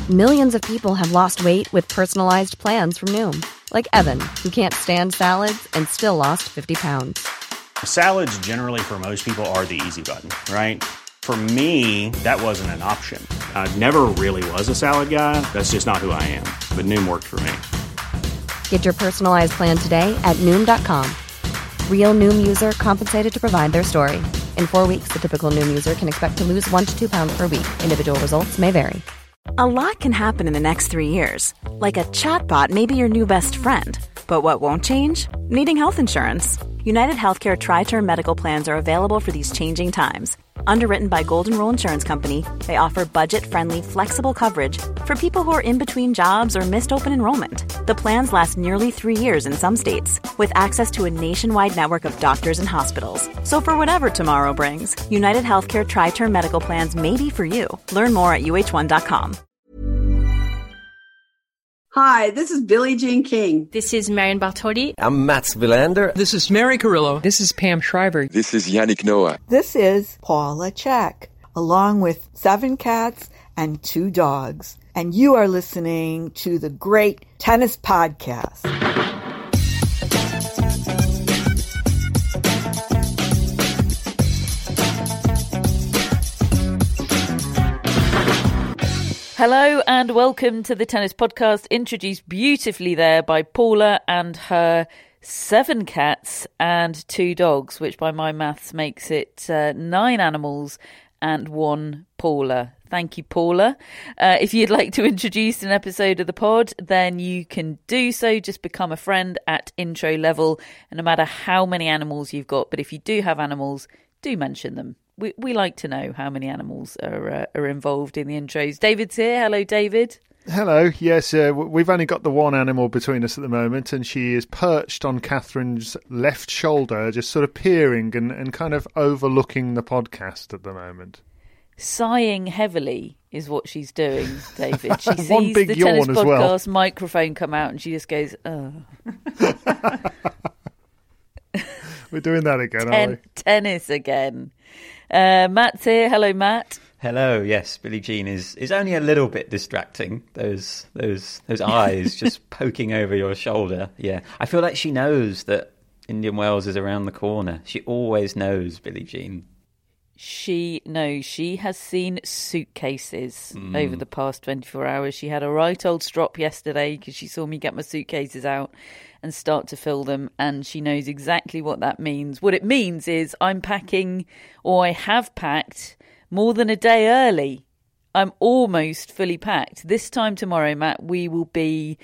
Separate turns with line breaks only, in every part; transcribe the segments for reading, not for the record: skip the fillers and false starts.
Millions of people have lost weight with personalized plans from Noom. Like Evan, who can't stand salads and still lost 50 pounds.
Salads generally for most people are the easy button, right? For me, that wasn't an option. I never really was a salad guy. That's just not who I am. But Noom worked for me.
Get your personalized plan today at Noom.com. Real Noom user compensated to provide their story. In 4 weeks, the typical Noom user can expect to lose 1 to 2 pounds per week. Individual results may vary.
A lot can happen in the next 3 years. Like a chatbot may be your new best friend. But what won't change? Needing health insurance. United Healthcare Tri-Term Medical Plans are available for these changing times. Underwritten by Golden Rule Insurance Company, they offer budget-friendly, flexible coverage for people who are in between jobs or missed open enrollment. The plans last nearly 3 years in some states, with access to a nationwide network of doctors and hospitals. So for whatever tomorrow brings, United Healthcare Tri-Term Medical Plans may be for you. Learn more at uh1.com.
Hi, this is Billie Jean King.
This is Marion Bartoli.
I'm Mats Wilander.
This is Mary Carrillo.
This is Pam Shriver.
This is Yannick Noah.
This is Paula Check, along with 7 cats and 2 dogs. And you are listening to the Great Tennis Podcast.
Hello and welcome to the Tennis Podcast, introduced beautifully there by Paula and her 7 cats and 2 dogs, which by my maths makes it 9 animals and 1 Paula. Thank you, Paula. If you'd like to introduce an episode of the pod, then you can do so. Just become a friend at intro level, and no matter how many animals you've got, but if you do have animals, do mention them. We like to know how many animals are involved in the intros. David's here. Hello, David.
Hello. Yes, we've only got the one animal between us at the moment, and she is perched on Catherine's left shoulder, just sort of peering and kind of overlooking the podcast at the moment.
Sighing heavily is what she's doing, David. She sees
one big
the
yawn
Tennis
as
Podcast
well.
microphone come out and she just goes, oh.
We're doing that again, aren't we?
Tennis again. Matt's here. Hello, Matt.
Hello. Yes, Billie Jean is only a little bit distracting. Those eyes just poking over your shoulder. Yeah, I feel like she knows that Indian Wells is around the corner. She always knows, Billie Jean.
She knows. She has seen suitcases over the past 24 hours. She had a right old strop yesterday because she saw me get my suitcases out and start to fill them, and she knows exactly what that means. What it means is I'm packing, or I have packed, more than a day early. I'm almost fully packed. This time tomorrow, Matt, we will be,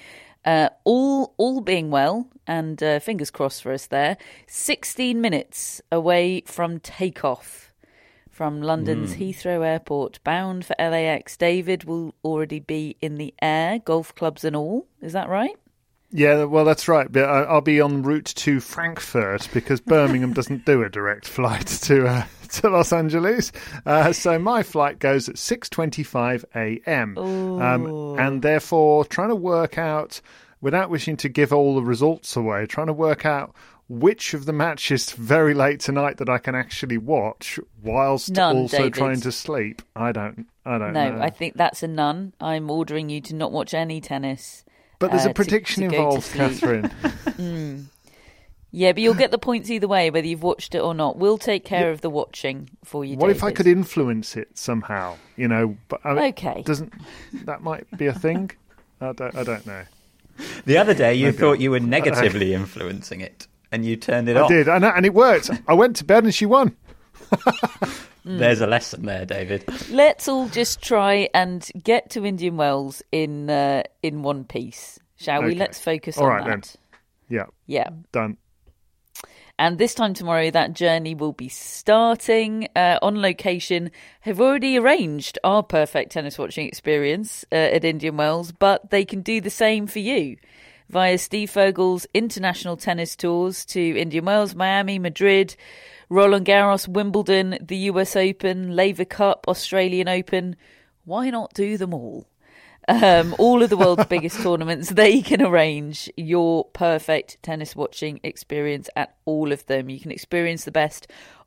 all being well, and fingers crossed for us there, 16 minutes away from takeoff from London's Heathrow Airport, bound for LAX. David will already be in the air, golf clubs and all. Is that right?
Yeah, well, that's right. But I'll be en route to Frankfurt because Birmingham doesn't do a direct flight to Los Angeles. So my flight goes at 6:25 a.m. And therefore trying to work out, without wishing to give all the results away, trying to work out which of the matches very late tonight that I can actually watch whilst
None, David.
trying to sleep. I don't know.
No, I think that's a none. I'm ordering you to not watch any tennis.
But there's a prediction involved, Catherine.
Yeah, but you'll get the points either way, whether you've watched it or not. We'll take care of the watching for you,
What
David.
if I could influence it somehow? You know, but
okay.
That might be a thing? I don't know.
The other day you thought you were negatively influencing it, and you turned it off.
I did, and it worked. I went to bed and she won.
There's a lesson there, David.
Let's all just try and get to Indian Wells in one piece, shall we? Let's focus on that. Then.
Yeah. Done.
And this time tomorrow, that journey will be starting on location. Have already arranged our perfect tennis watching experience at Indian Wells, but they can do the same for you via Steve Fergal's international tennis tours to Indian Wells, Miami, Madrid, Roland Garros, Wimbledon, the US Open, Laver Cup, Australian Open. Why not do them all? All of the world's biggest tournaments, they can arrange your perfect tennis watching experience at all of them. You can experience the best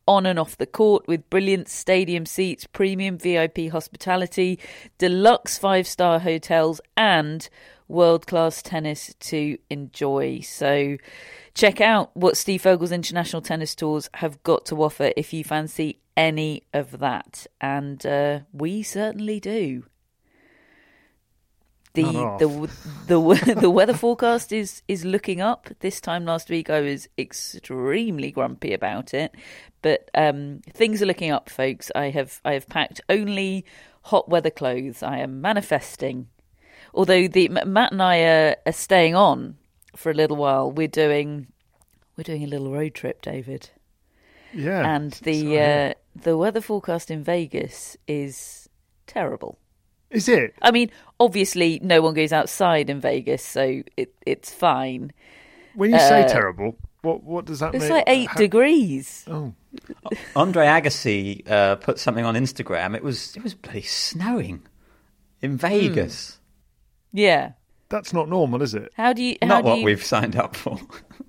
on and off the court with brilliant stadium seats, premium VIP hospitality, deluxe 5-star hotels and world-class tennis to enjoy. So check out what Steve Fogle's International Tennis Tours have got to offer if you fancy any of that. And we certainly do. The weather forecast is looking up. This time last week I was extremely grumpy about it, but things are looking up, folks. I have packed only hot weather clothes. I am manifesting. Although Matt and I are staying on for a little while. We're doing a little road trip, David.
Yeah,
and the weather forecast in Vegas is terrible.
Is it?
I mean, obviously, no one goes outside in Vegas, so it's fine.
When you say terrible, what does that mean?
It's like 8 degrees.
Oh,
Andre Agassi put something on Instagram. It was bloody snowing in Vegas.
Yeah,
that's not normal, is it?
Not what we've signed up for.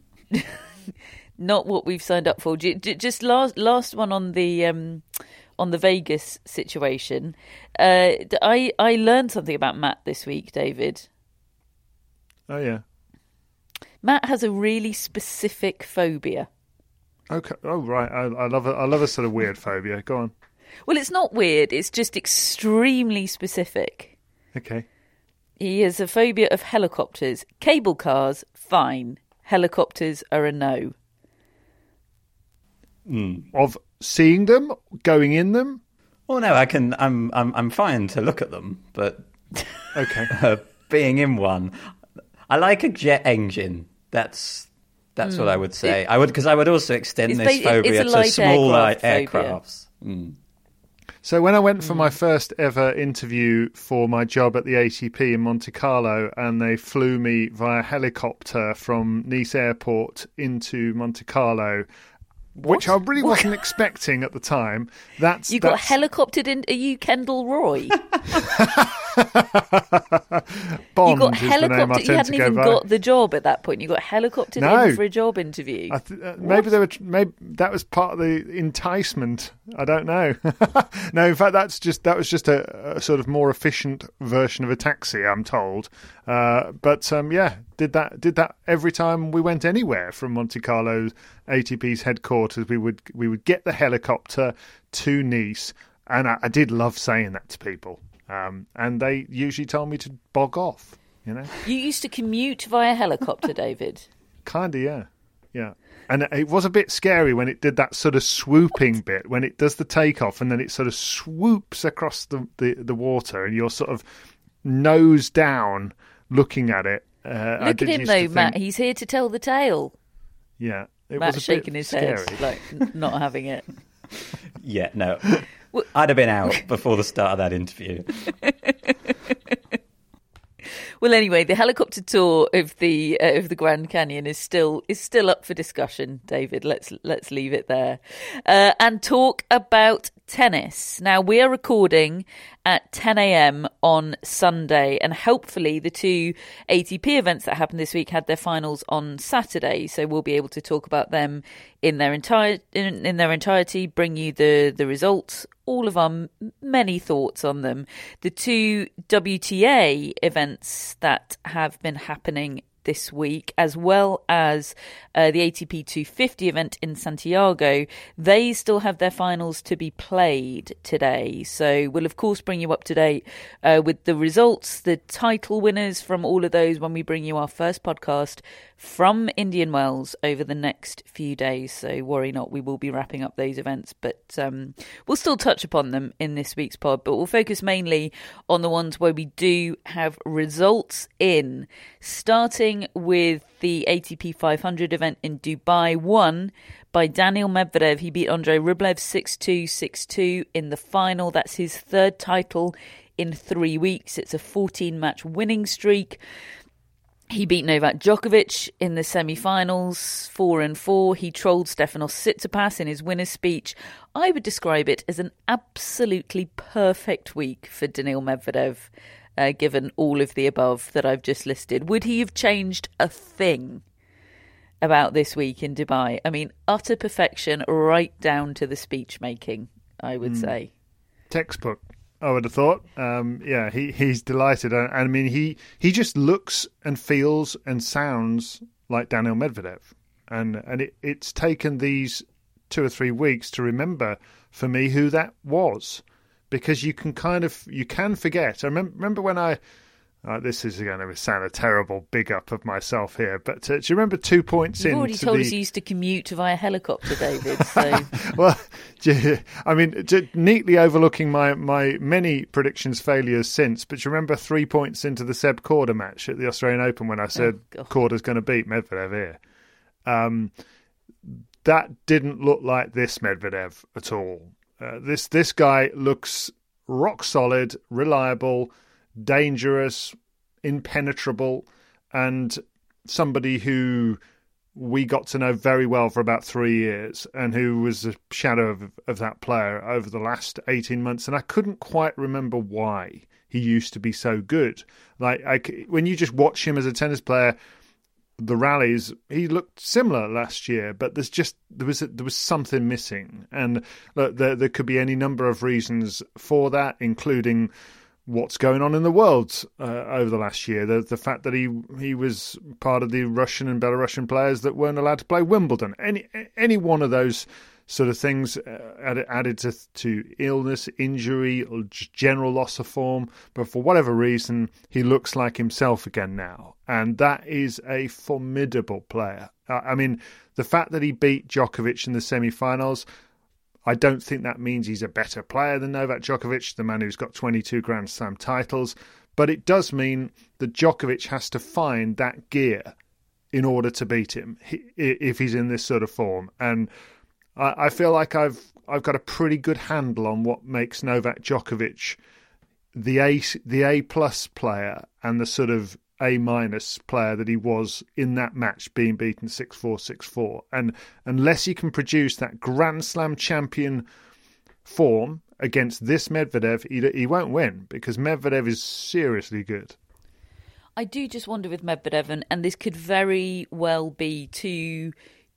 Not what we've signed up for. Just last one on the Vegas situation. I learned something about Matt this week, David.
Oh yeah.
Matt has a really specific phobia.
Okay. Oh right. I love a sort of weird phobia. Go on.
Well, it's not weird. It's just extremely specific.
Okay.
He has a phobia of helicopters. Cable cars, fine. Helicopters are a no.
Of seeing them, going in them?
Well, no, I'm fine to look at them, but
okay,
being in one, I like a jet engine. That's what I would say. I would also extend this phobia to small light aircrafts.
So when I went for my first ever interview for my job at the ATP in Monte Carlo, and they flew me via helicopter from Nice Airport into Monte Carlo, which I really wasn't expecting at the time.
Got helicoptered in. Are you Kendall Roy?
Bond
you got
is the name I tend
You hadn't
to go
even
by.
Got the job at that point. You got helicoptered in for a job interview.
Maybe that was part of the enticement. I don't know. No, in fact, that was just a sort of more efficient version of a taxi, I'm told. Did that every time we went anywhere from Monte Carlo ATP's headquarters. We would get the helicopter to Nice, and I did love saying that to people. And they usually told me to bog off, you know.
You used to commute via helicopter, David?
Kinda, yeah. And it was a bit scary when it did that sort of swooping bit, when it does the takeoff and then it sort of swoops across the water and you're sort of nose down looking at it.
Look at him though, Matt. He's here to tell the tale.
Yeah.
Matt's shaking his head, like not having it.
Yeah, no. I'd have been out before the start of that interview.
Well, anyway, the helicopter tour of the Grand Canyon is still up for discussion, David. Let's leave it there, and talk about tennis. Now, we are recording at 10 a.m. on Sunday, and helpfully the two ATP events that happened this week had their finals on Saturday, so we'll be able to talk about them in their entirety, bring you the results, all of our many thoughts on them. The two WTA events that have been happening this week, as well as the ATP 250 event in Santiago, they still have their finals to be played today. So we'll, of course, bring you up to date with the results, the title winners from all of those when we bring you our first podcast from Indian Wells over the next few days. So worry not, we will be wrapping up those events, but we'll still touch upon them in this week's pod, but we'll focus mainly on the ones where we do have results in, starting with the ATP 500 event in Dubai, won by Daniil Medvedev. He beat Andrei Rublev 6-2, 6-2 in the final. That's his third title in 3 weeks. It's a 14-match winning streak. He beat Novak Djokovic in the semi-finals, 4-4. He trolled Stefanos Tsitsipas in his winner's speech. I would describe it as an absolutely perfect week for Daniil Medvedev, given all of the above that I've just listed. Would he have changed a thing? about this week in Dubai. I mean, utter perfection right down to the speech making, I would say.
Textbook, I would have thought. He's delighted. I mean, he just looks and feels and sounds like Daniil Medvedev. And it's taken these 2 or 3 weeks to remember for me who that was, because you can forget. I remember when this is going to sound a terrible big up of myself here, but do you remember 2 points in?
You've already told us you used to commute via helicopter, David. So.
Well, I mean, neatly overlooking my many predictions failures since, but you remember 3 points into the Seb Korda match at the Australian Open when I said Korda's going to beat Medvedev here. That didn't look like this Medvedev at all. This guy looks rock solid, reliable, dangerous, impenetrable, and somebody who we got to know very well for about 3 years and who was a shadow of that player over the last 18 months. And I couldn't quite remember why he used to be so good. When you just watch him as a tennis player, the rallies, he looked similar last year, but there was something missing, and look, there could be any number of reasons for that, including what's going on in the world over the last year. The fact that he was part of the Russian and Belarusian players that weren't allowed to play Wimbledon. Any one of those sort of things added to illness, injury, or general loss of form. But for whatever reason, he looks like himself again now. And that is a formidable player. I mean, the fact that he beat Djokovic in the semi-finals, I don't think that means he's a better player than Novak Djokovic, the man who's got 22 Grand Slam titles. But it does mean that Djokovic has to find that gear in order to beat him if he's in this sort of form. And I feel like I've got a pretty good handle on what makes Novak Djokovic the A+ player and the sort of A- player that he was in that match, being beaten 6-4, 6-4. And unless he can produce that Grand Slam champion form against this Medvedev, he won't win, because Medvedev is seriously good.
I do just wonder with Medvedev, and this could very well be too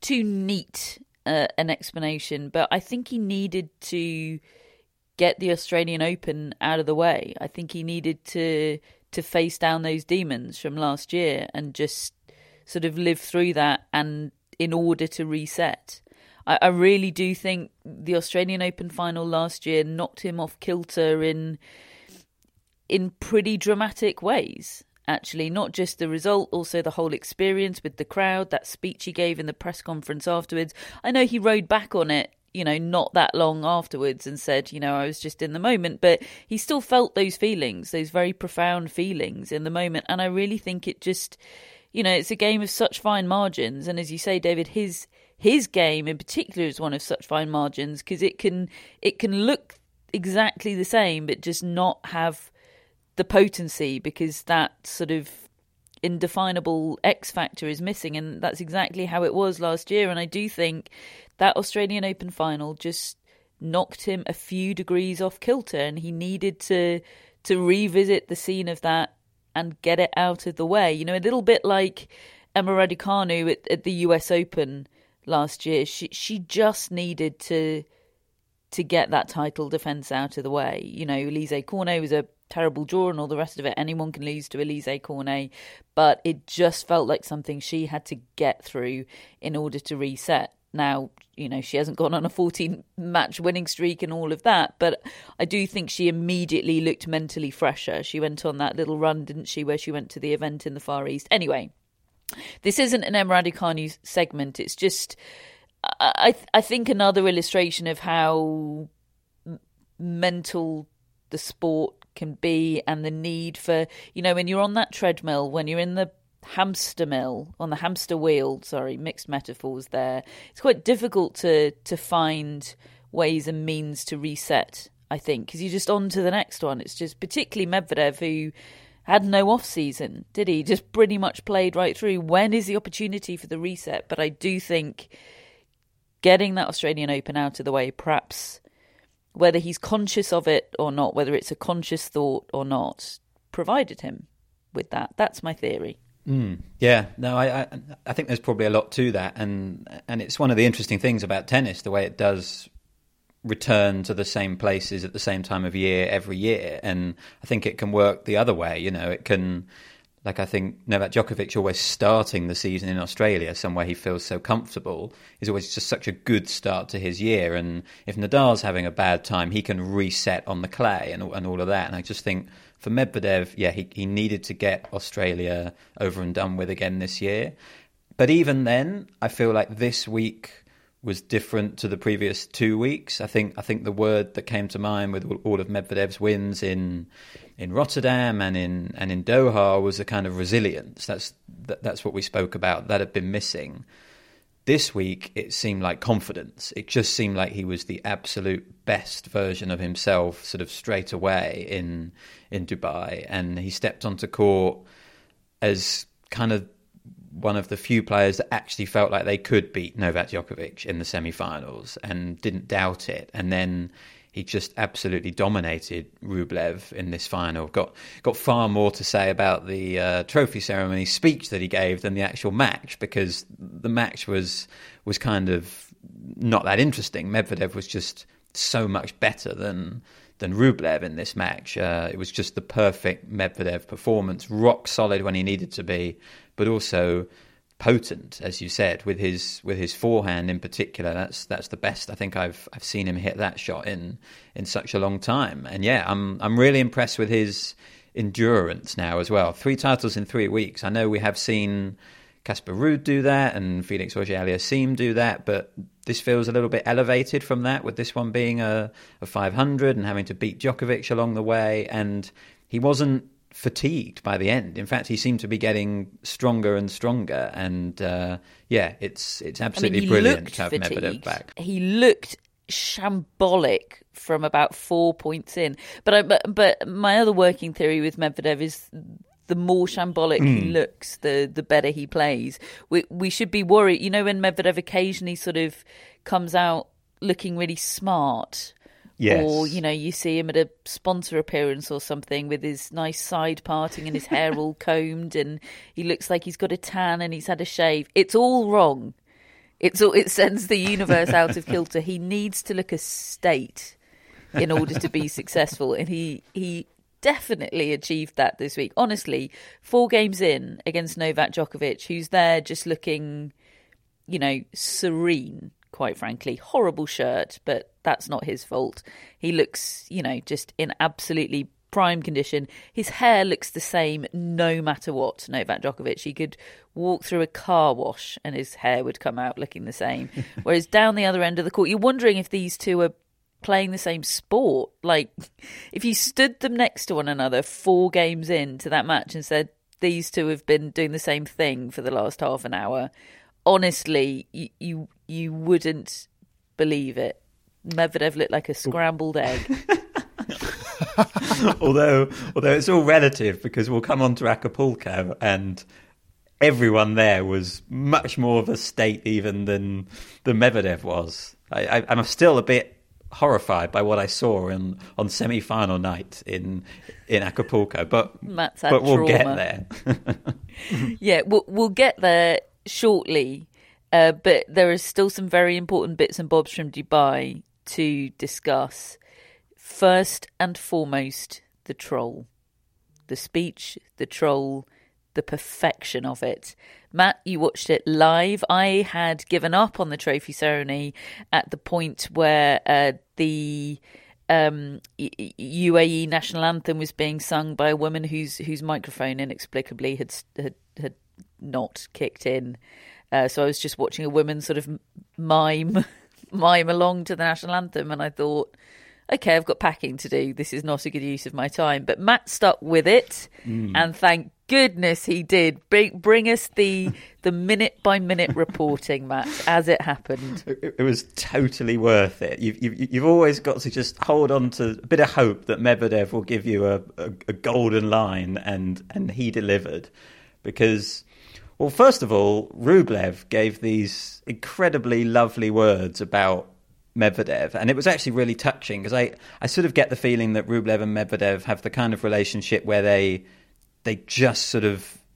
neat an explanation, but I think he needed to get the Australian Open out of the way. I think he needed to face down those demons from last year and just sort of live through that, and in order to reset. I really do think the Australian Open final last year knocked him off kilter in pretty dramatic ways. Actually, not just the result, also the whole experience with the crowd, that speech he gave in the press conference afterwards. I know he rode back on it, not that long afterwards, and said, I was just in the moment, but he still felt those feelings, those very profound feelings in the moment. And I really think it just, it's a game of such fine margins. And as you say, David, his game in particular is one of such fine margins, because it can look exactly the same, but just not have the potency, because that sort of indefinable X factor is missing, and that's exactly how it was last year. And I do think that Australian Open final just knocked him a few degrees off kilter, and he needed to revisit the scene of that and get it out of the way. A little bit like Emma Raducanu at the US Open last year. She just needed to get that title defence out of the way. Elise Cornet was a terrible draw and all the rest of it. Anyone can lose to Elise Cornet, but it just felt like something she had to get through in order to reset. Now, she hasn't gone on a 14-match winning streak and all of that, but I do think she immediately looked mentally fresher. She went on that little run, didn't she, where she went to the event in the Far East. Anyway, this isn't an Emma Raducanu segment. It's just, I think, another illustration of how mental the sport can be, and the need for, when you're on that treadmill, when you're in the hamster mill, on the hamster wheel, mixed metaphors there, it's quite difficult to find ways and means to reset, I think, because you're just on to the next one. It's just particularly Medvedev, who had no off season, did he? Just pretty much played right through. When is the opportunity for the reset? But I do think getting that Australian Open out of the way, perhaps, whether he's conscious of it or not, whether it's a conscious thought or not, provided him with that. That's my theory.
Yeah, no, I think there's probably a lot to that, and it's one of the interesting things about tennis, the way it does return to the same places at the same time of year every year, and I think it can work the other way. It can, like I think Novak Djokovic always starting the season in Australia, somewhere he feels so comfortable, is always just such a good start to his year, and if Nadal's having a bad time, he can reset on the clay and all of that, and I just think for Medvedev, yeah, he needed to get Australia over and done with again this year. But even then, I feel like this week was different to the previous 2 weeks. I think the word that came to mind with all of Medvedev's wins in Rotterdam and in Doha was a kind of resilience. That's what we spoke about. That had been missing. This week, it seemed like confidence. It just seemed like he was the absolute best version of himself sort of straight away in Dubai. And he stepped onto court as kind of one of the few players that actually felt like they could beat Novak Djokovic in the semi-finals and didn't doubt it. And then he just absolutely dominated Rublev in this final. Got far more to say about the trophy ceremony speech that he gave than the actual match, because the match was kind of not that interesting. Medvedev was just so much better than Rublev in this match. It was just the perfect Medvedev performance, rock solid when he needed to be, but also potent, as you said, with his forehand in particular. That's the best I think I've seen him hit that shot in such a long time. And yeah, I'm really impressed with his endurance now as well. 3 titles in 3 weeks. I know we have seen Casper Ruud do that and Felix Auger-Aliassime do that, but this feels a little bit elevated from that, with this one being a 500 and having to beat Djokovic along the way. And he wasn't fatigued by the end. In fact, he seemed to be getting stronger and stronger. And yeah, it's absolutely brilliant to have Medvedev back.
He looked shambolic from about 4 points in. But my other working theory with Medvedev is the more shambolic he looks, the better he plays. We should be worried. When Medvedev occasionally sort of comes out looking really smart.
Yes.
Or, you see him at a sponsor appearance or something with his nice side parting and his hair all combed, and he looks like he's got a tan and he's had a shave. It's all wrong. It sends the universe out of kilter. He needs to look a state in order to be successful, and he definitely achieved that this week. Honestly, 4 games in against Novak Djokovic, who's there just looking, serene, quite frankly. Horrible shirt, but that's not his fault. He looks, just in absolutely prime condition. His hair looks the same no matter what, Novak Djokovic. He could walk through a car wash and his hair would come out looking the same. Whereas down the other end of the court, you're wondering if these two are playing the same sport. Like, if you stood them next to one another 4 games into that match and said, these two have been doing the same thing for the last half an hour, honestly, you wouldn't believe it. Medvedev looked like a scrambled egg.
although it's all relative, because we'll come on to Acapulco and everyone there was much more of a state even than Medvedev was. I'm still a bit horrified by what I saw on semi-final night in Acapulco, but we'll get there.
Yeah, we'll get there shortly, but there are still some very important bits and bobs from Dubai to discuss. First and foremost, the troll. The speech, the troll, the perfection of it. Matt, you watched it live. I had given up on the trophy ceremony at the point where the UAE national anthem was being sung by a woman whose microphone inexplicably had not kicked in. So I was just watching a woman sort of mime along to the national anthem, and I thought, okay, I've got packing to do. This is not a good use of my time. But Matt stuck with it, and thank goodness he did. Bring us the minute-by-minute reporting, Matt, as it happened.
It was totally worth it. You've always got to just hold on to a bit of hope that Medvedev will give you a golden line, and he delivered. Because, well, first of all, Rublev gave these incredibly lovely words about Medvedev, and it was actually really touching, because I sort of get the feeling that Rublev and Medvedev have the kind of relationship where they just sort of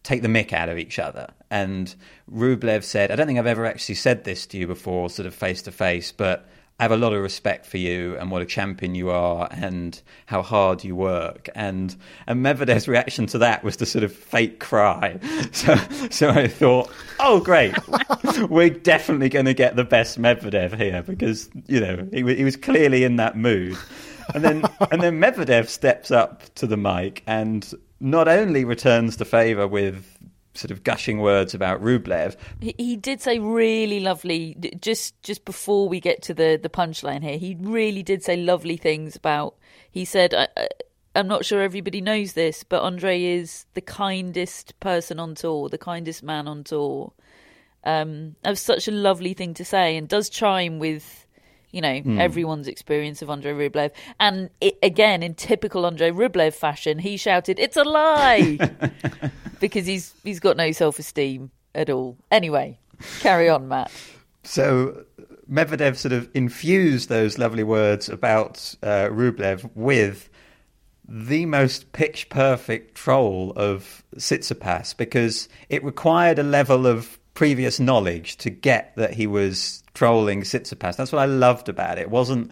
take the mick out of each other. And Rublev said, I don't think I've ever actually said this to you before, sort of face to face, but I have a lot of respect for you and what a champion you are and how hard you work. And Medvedev's reaction to that was to sort of fake cry. So I thought, oh, great. We're definitely going to get the best Medvedev here because, you know, he was clearly in that mood. And then Medvedev steps up to the mic and not only returns the favour with sort of gushing words about Rublev.
He did say really lovely, just before we get to the punchline here, he really did say lovely things about, he said, I'm not sure everybody knows this, but Andre is the kindest person on tour, the kindest man on tour. That was such a lovely thing to say and does chime with, you know, everyone's experience of Andre Rublev. And again, in typical Andre Rublev fashion, he shouted, "It's a lie!" because he's got no self-esteem at all. Anyway, carry on, Matt.
So Medvedev sort of infused those lovely words about Rublev with the most pitch-perfect troll of Tsitsipas because it required a level of previous knowledge to get that he was trolling Tsitsipas. That's what I loved about it. It wasn't,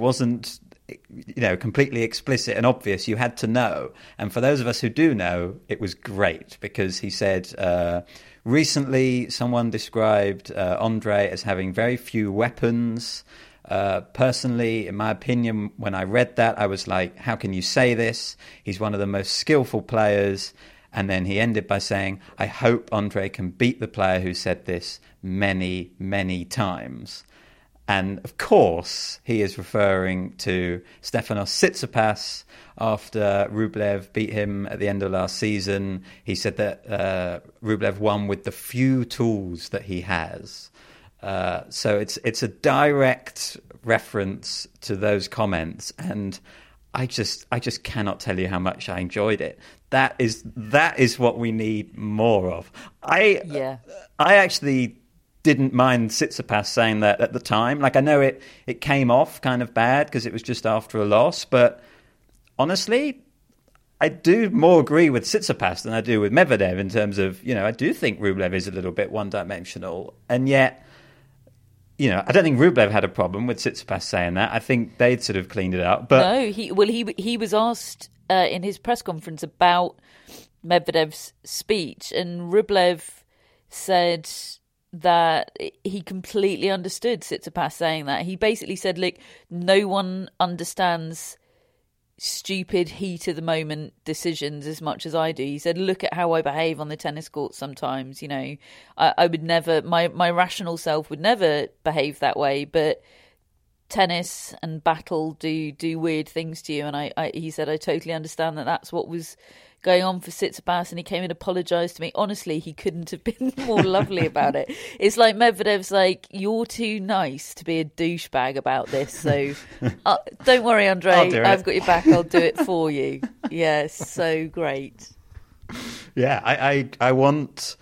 you know, completely explicit and obvious. You had to know. And for those of us who do know, it was great because he said, recently someone described Andre as having very few weapons. Personally, in my opinion, when I read that, I was like, how can you say this? He's one of the most skillful players. And then he ended by saying, I hope Andre can beat the player who said this many, many times. And of course, he is referring to Stefanos Tsitsipas after Rublev beat him at the end of last season. He said that Rublev won with the few tools that he has. So it's a direct reference to those comments. And I just cannot tell you how much I enjoyed it. That is what we need more of. I actually didn't mind Tsitsipas saying that at the time. Like, I know it came off kind of bad because it was just after a loss, but honestly, I do more agree with Tsitsipas than I do with Medvedev in terms of, you know, I do think Rublev is a little bit one-dimensional, and yet, you know, I don't think Rublev had a problem with Tsitsipas saying that. I think they'd sort of cleaned it up. But
no, he was asked in his press conference about Medvedev's speech, and Rublev said that he completely understood Tsitsipas saying that. He basically said, look, no one understands stupid heat of the moment decisions as much as I do. He said, look at how I behave on the tennis court sometimes. You know, I would never, my rational self would never behave that way, but tennis and battle do weird things to you. And he said, I totally understand that that's what was going on for Tsitsipas, and he came and apologised to me. Honestly, he couldn't have been more lovely about it. It's like Medvedev's like, you're too nice to be a douchebag about this, so don't worry, Andre, I've got your back, I'll do it for you. Yes, so great.
Yeah, I want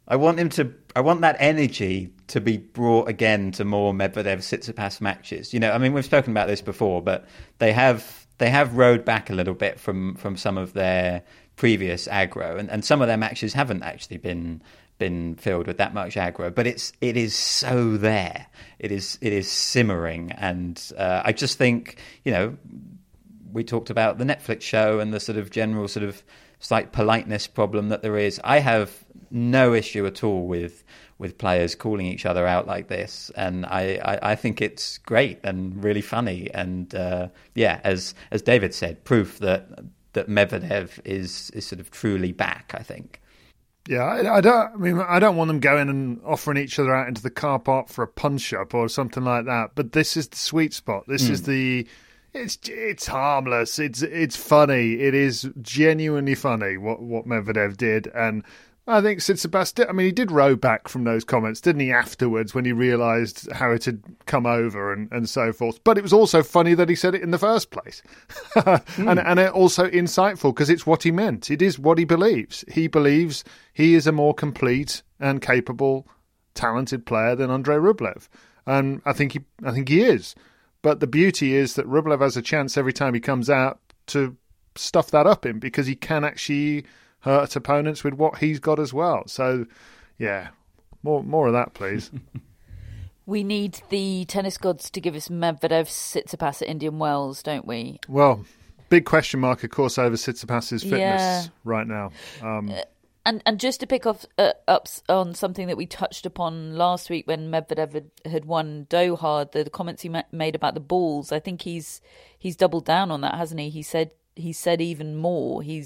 that energy to be brought again to more Medvedev-Tsitsipas matches. You know, I mean, we've spoken about this before, but they have rode back a little bit from some of their previous aggro, and some of their matches haven't actually been filled with that much aggro, but it is so there. It is simmering, and I just think, you know, we talked about the Netflix show and the sort of general sort of slight politeness problem that there is. I have no issue at all with players calling each other out like this, and I think it's great and really funny, and as David said, proof that Medvedev is sort of truly back, I think.
Yeah, I don't want them going and offering each other out into the car park for a punch up or something like that, but this is the sweet spot. This is it's harmless, it's funny, it is genuinely funny what Medvedev did, and I think Tsitsipas he did row back from those comments, didn't he, afterwards, when he realised how it had come over and so forth. But it was also funny that he said it in the first place. And it also insightful, because it's what he meant. It is what he believes. He believes he is a more complete and capable, talented player than Andre Rublev. And I think he is. But the beauty is that Rublev has a chance every time he comes out to stuff that up in, because he can actually hurt opponents with what he's got as well. So, yeah, more of that, please.
We need the tennis gods to give us Medvedev, Tsitsipas at Indian Wells, don't we?
Well, big question mark, of course, over Tsitsipas's fitness right now.
And just to pick up on something that we touched upon last week when Medvedev had won Doha, the comments he made about the balls, I think he's doubled down on that, hasn't he? He said even more. He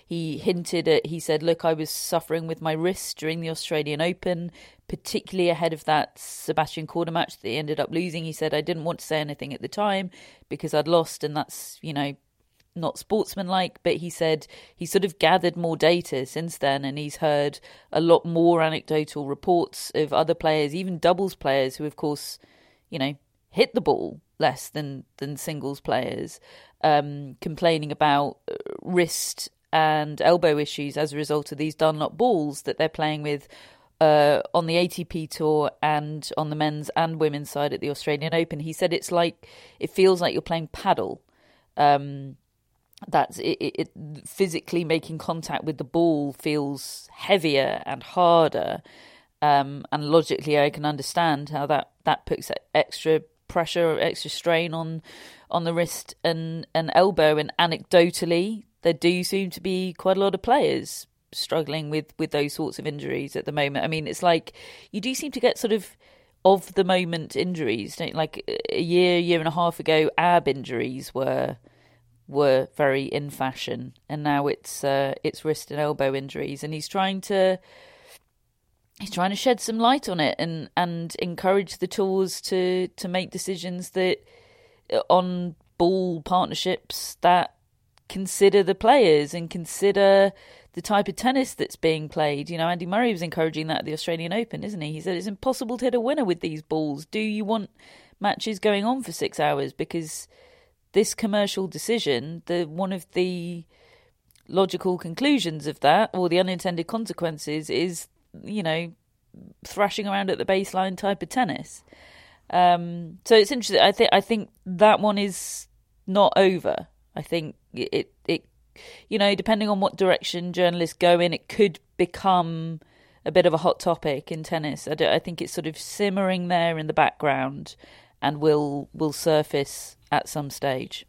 said, look, I was suffering with my wrist during the Australian Open, particularly ahead of that Sebastian Korda match that he ended up losing. He said, I didn't want to say anything at the time because I'd lost, and that's, not sportsmanlike, but he said he sort of gathered more data since then, and he's heard a lot more anecdotal reports of other players, even doubles players who, of course, hit the ball less than singles players, complaining about wrist and elbow issues as a result of these Dunlop balls that they're playing with on the ATP tour and on the men's and women's side at the Australian Open. He said it feels like you're playing paddle. That's it physically making contact with the ball feels heavier and harder, and logically I can understand how that puts extra pressure or extra strain on the wrist and elbow. And anecdotally, there do seem to be quite a lot of players struggling with those sorts of injuries at the moment. I mean, it's like you do seem to get sort of the moment injuries, don't you? Like a year and a half ago, ab injuries were very in fashion, and now it's wrist and elbow injuries, and he's trying to shed some light on it and encourage the tours to make decisions that on ball partnerships that consider the players and consider the type of tennis that's being played. Andy Murray was encouraging that at the Australian Open, isn't he? He said it's impossible to hit a winner with these balls. Do you want matches going on for 6 hours? Because this commercial decision, one of the logical conclusions of that, or the unintended consequences, is, thrashing around at the baseline type of tennis. So it's interesting. I think that one is not over. I think it depending on what direction journalists go in, it could become a bit of a hot topic in tennis. I think it's sort of simmering there in the background and will surface at some stage.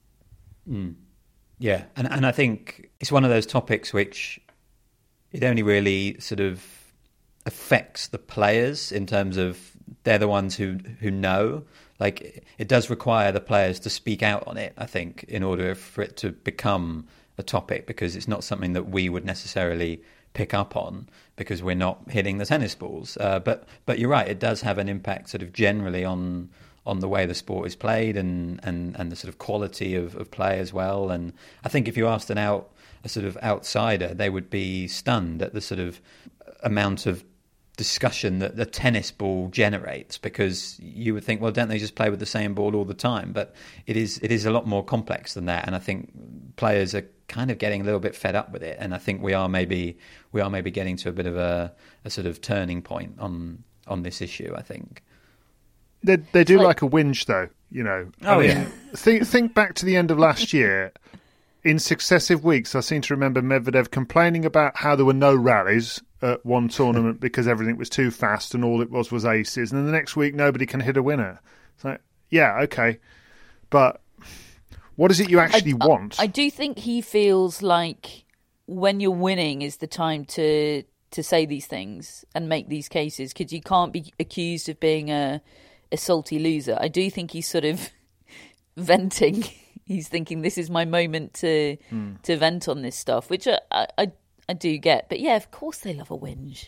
Yeah, and I think it's one of those topics which it only really sort of affects the players in terms of they're the ones who know. Like, it does require the players to speak out on it, I think, in order for it to become a topic, because it's not something that we would necessarily pick up on because we're not hitting the tennis balls. But you're right, it does have an impact sort of generally on the way the sport is played and the sort of quality of play as well. And I think if you asked a sort of outsider, they would be stunned at the sort of amount of discussion that the tennis ball generates, because you would think, well, don't they just play with the same ball all the time? But it is a lot more complex than that, and I think players are kind of getting a little bit fed up with it, and I think we are maybe getting to a bit of a sort of turning point on this issue, I think.
They do like a whinge, though,
yeah.
Think back to the end of last year. In successive weeks, I seem to remember Medvedev complaining about how there were no rallies at one tournament because everything was too fast and all it was aces. And then the next week, nobody can hit a winner. It's like, yeah, okay. But what is it you actually want?
I do think he feels like when you're winning is the time to say these things and make these cases, because you can't be accused of being a salty loser. I do think he's sort of venting. He's thinking, this is my moment to vent on this stuff, which I do get. But yeah, of course they love a whinge.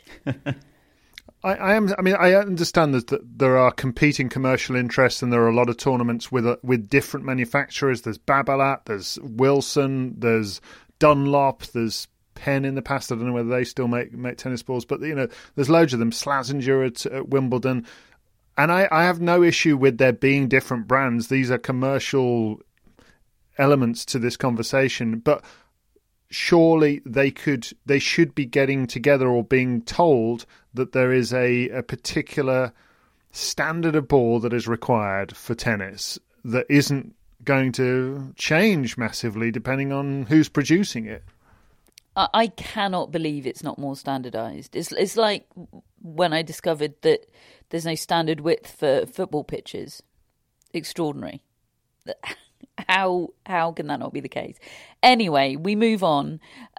I understand that there are competing commercial interests, and there are a lot of tournaments with different manufacturers. There's Babolat, there's Wilson, there's Dunlop, there's Penn in the past. I don't know whether they still make tennis balls, but there's loads of them. Slazenger at Wimbledon, and I have no issue with there being different brands. These are commercial elements to this conversation, but surely they should be getting together or being told that there is a particular standard of ball that is required for tennis that isn't going to change massively depending on who's producing it.
I cannot believe it's not more standardised. It's like when I discovered that there's no standard width for football pitches. Extraordinary. How can that not be the case? Anyway, we move on.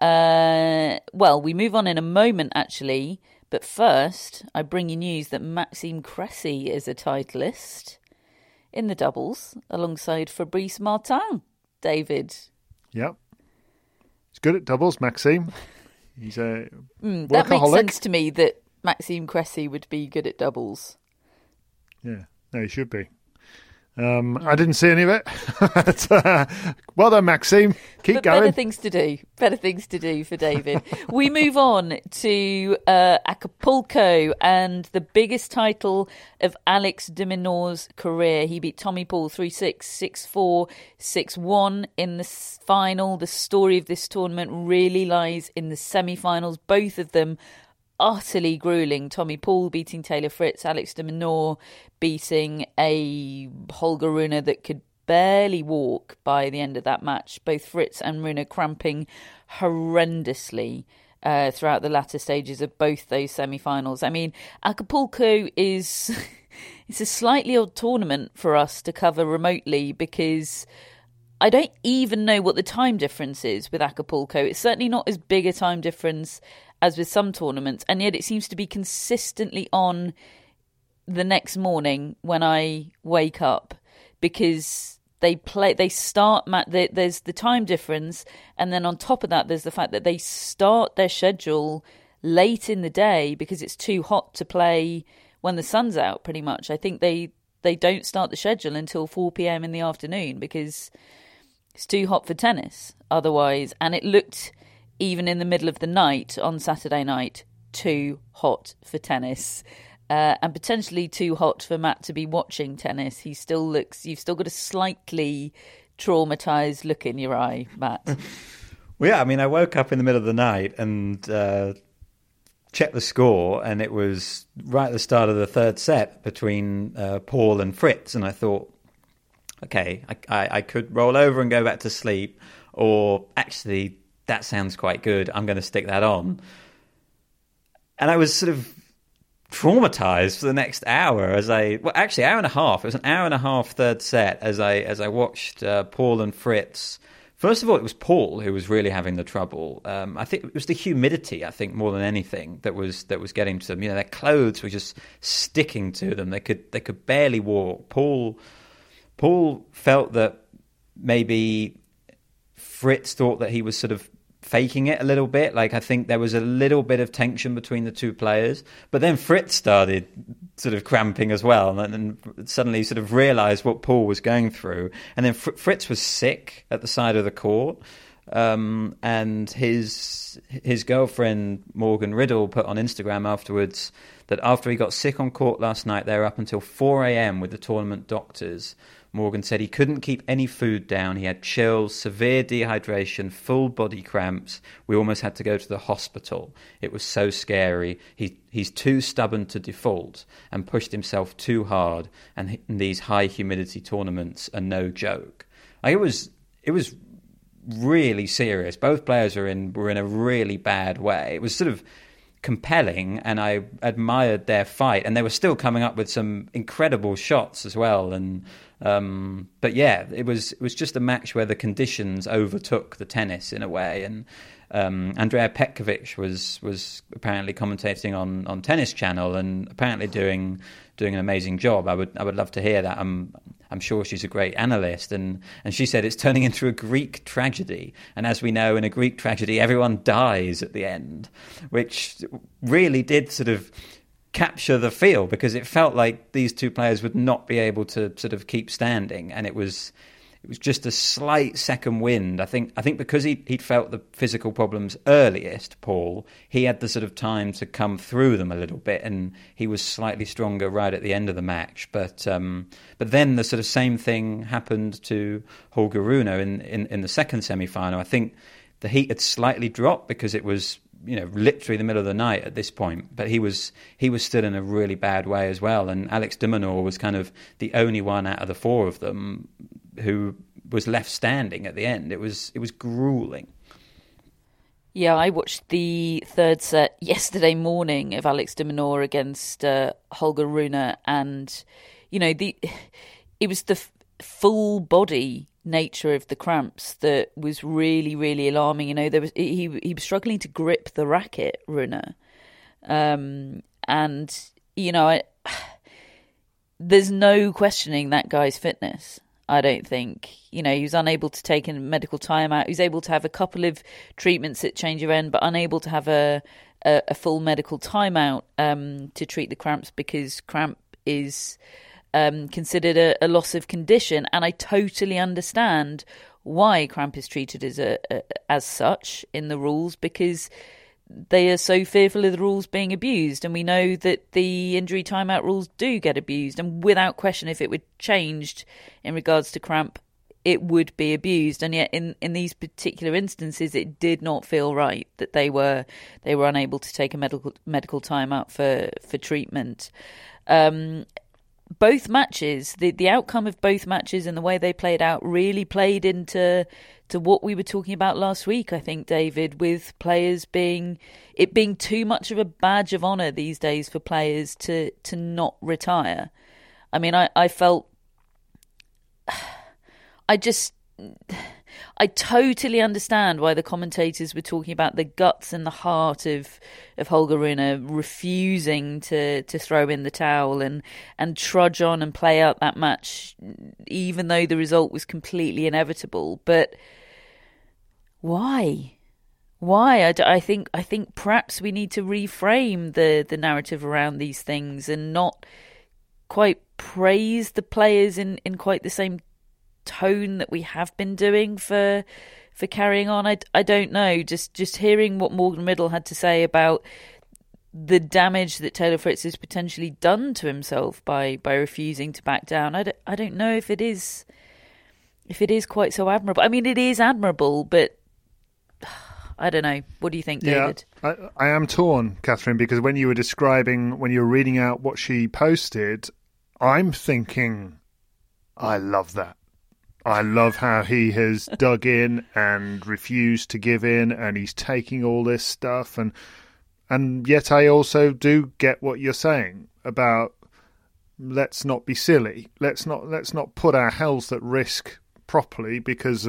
We move on in a moment, actually. But first, I bring you news that Maxime Cressy is a titleist in the doubles alongside Fabrice Martin. David.
Yep. He's good at doubles, Maxime. He's a workaholic.
That makes sense to me that Maxime Cressy would be good at doubles.
Yeah, no, he should be. I didn't see any of it. But, well done, Maxime. Keep going.
Better things to do for David. We move on to Acapulco and the biggest title of Alex de Minaur's career. He beat Tommy Paul 3-6, 6-4, 6-1 in the final. The story of this tournament really lies in the semi-finals. Both of them utterly grueling. Tommy Paul beating Taylor Fritz, Alex de Minaur beating a Holger Rune that could barely walk by the end of that match. Both Fritz and Rune cramping horrendously throughout the latter stages of both those semi-finals. I mean, Acapulco is it's a slightly odd tournament for us to cover remotely because I don't even know what the time difference is with Acapulco. It's certainly not as big a time difference as with some tournaments, and yet it seems to be consistently on the next morning when I wake up because there's the time difference, and then on top of that there's the fact that they start their schedule late in the day because it's too hot to play when the sun's out, pretty much. I think they don't start the schedule until 4 p.m. in the afternoon because it's too hot for tennis otherwise, and it looked, even in the middle of the night on Saturday night, too hot for tennis. And potentially too hot for Matt to be watching tennis. You've still got a slightly traumatised look in your eye, Matt.
Well, yeah, I mean, I woke up in the middle of the night and checked the score, and it was right at the start of the third set between Paul and Fritz, and I thought, okay, I could roll over and go back to sleep, or actually, that sounds quite good, I'm going to stick that on. And I was sort of traumatized for the next hour hour and a half. It was an hour and a half third set as I watched Paul and Fritz. First of all, it was Paul who was really having the trouble. I think it was the humidity, I think, more than anything that was getting to them. You know, their clothes were just sticking to them. They could barely walk. Paul felt that maybe Fritz thought that he was sort of faking it a little bit. Like, I think there was a little bit of tension between the two players, but then Fritz started sort of cramping as well, and then suddenly sort of realised what Paul was going through, and then Fritz was sick at the side of the court, and his girlfriend Morgan Riddle put on Instagram afterwards that after he got sick on court last night, they were up until 4 a.m. with the tournament doctors. Morgan said he couldn't keep any food down. He had chills, severe dehydration, full body cramps. We almost had to go to the hospital. It was so scary. He's too stubborn to default and pushed himself too hard. And these high humidity tournaments are no joke. It was really serious. Both players were in a really bad way. It was sort of compelling, and I admired their fight, and they were still coming up with some incredible shots as well. And but yeah, it was just a match where the conditions overtook the tennis in a way. And Andrea Petkovic was apparently commentating on Tennis Channel and apparently doing an amazing job. I would love to hear that. I'm sure she's a great analyst, and she said it's turning into a Greek tragedy. And as we know, in a Greek tragedy, everyone dies at the end, which really did sort of capture the feel, because it felt like these two players would not be able to sort of keep standing, and it was just a slight second wind. I think because he'd felt the physical problems earliest, Paul, he had the sort of time to come through them a little bit, and he was slightly stronger right at the end of the match. But then the sort of same thing happened to Holger Rune in the second semi-final. I think the heat had slightly dropped because it was, you know, literally the middle of the night at this point, but he was still in a really bad way as well. And Alex de Minaur was kind of the only one out of the four of them who was left standing at the end. It was grueling.
Yeah, I watched the third set yesterday morning of Alex de Minaur against Holger Rune, and it was the full body nature of the cramps that was really, really alarming. He was struggling to grip the racket, Rune, and there's no questioning that guy's fitness. I don't think. He was unable to take a medical timeout. He was able to have a couple of treatments at change of end, but unable to have a full medical timeout to treat the cramps, because cramp is considered a loss of condition. And I totally understand why cramp is treated as such in the rules, because they are so fearful of the rules being abused. And we know that the injury timeout rules do get abused. And without question, if it were changed in regards to cramp, it would be abused. And yet in these particular instances, it did not feel right that they were unable to take a medical timeout for treatment. Both matches, the outcome of both matches and the way they played out really played into what we were talking about last week, I think, David, with players being too much of a badge of honour these days for players to not retire. I mean, I felt... I totally understand why the commentators were talking about the guts and the heart of Holger Rune refusing to throw in the towel and trudge on and play out that match, even though the result was completely inevitable. But why? I think perhaps we need to reframe the narrative around these things and not quite praise the players in quite the same tone that we have been doing for carrying on. I don't know. Just hearing what Morgan Riddle had to say about the damage that Taylor Fritz has potentially done to himself by refusing to back down. I don't know if it is quite so admirable. I mean, it is admirable, but I don't know. What do you think, David?
Yeah, I am torn, Catherine, because when you were reading out what she posted, I'm thinking, I love that. I love how he has dug in and refused to give in, and he's taking all this stuff, and yet I also do get what you're saying about let's not be silly. Let's not put our health at risk properly because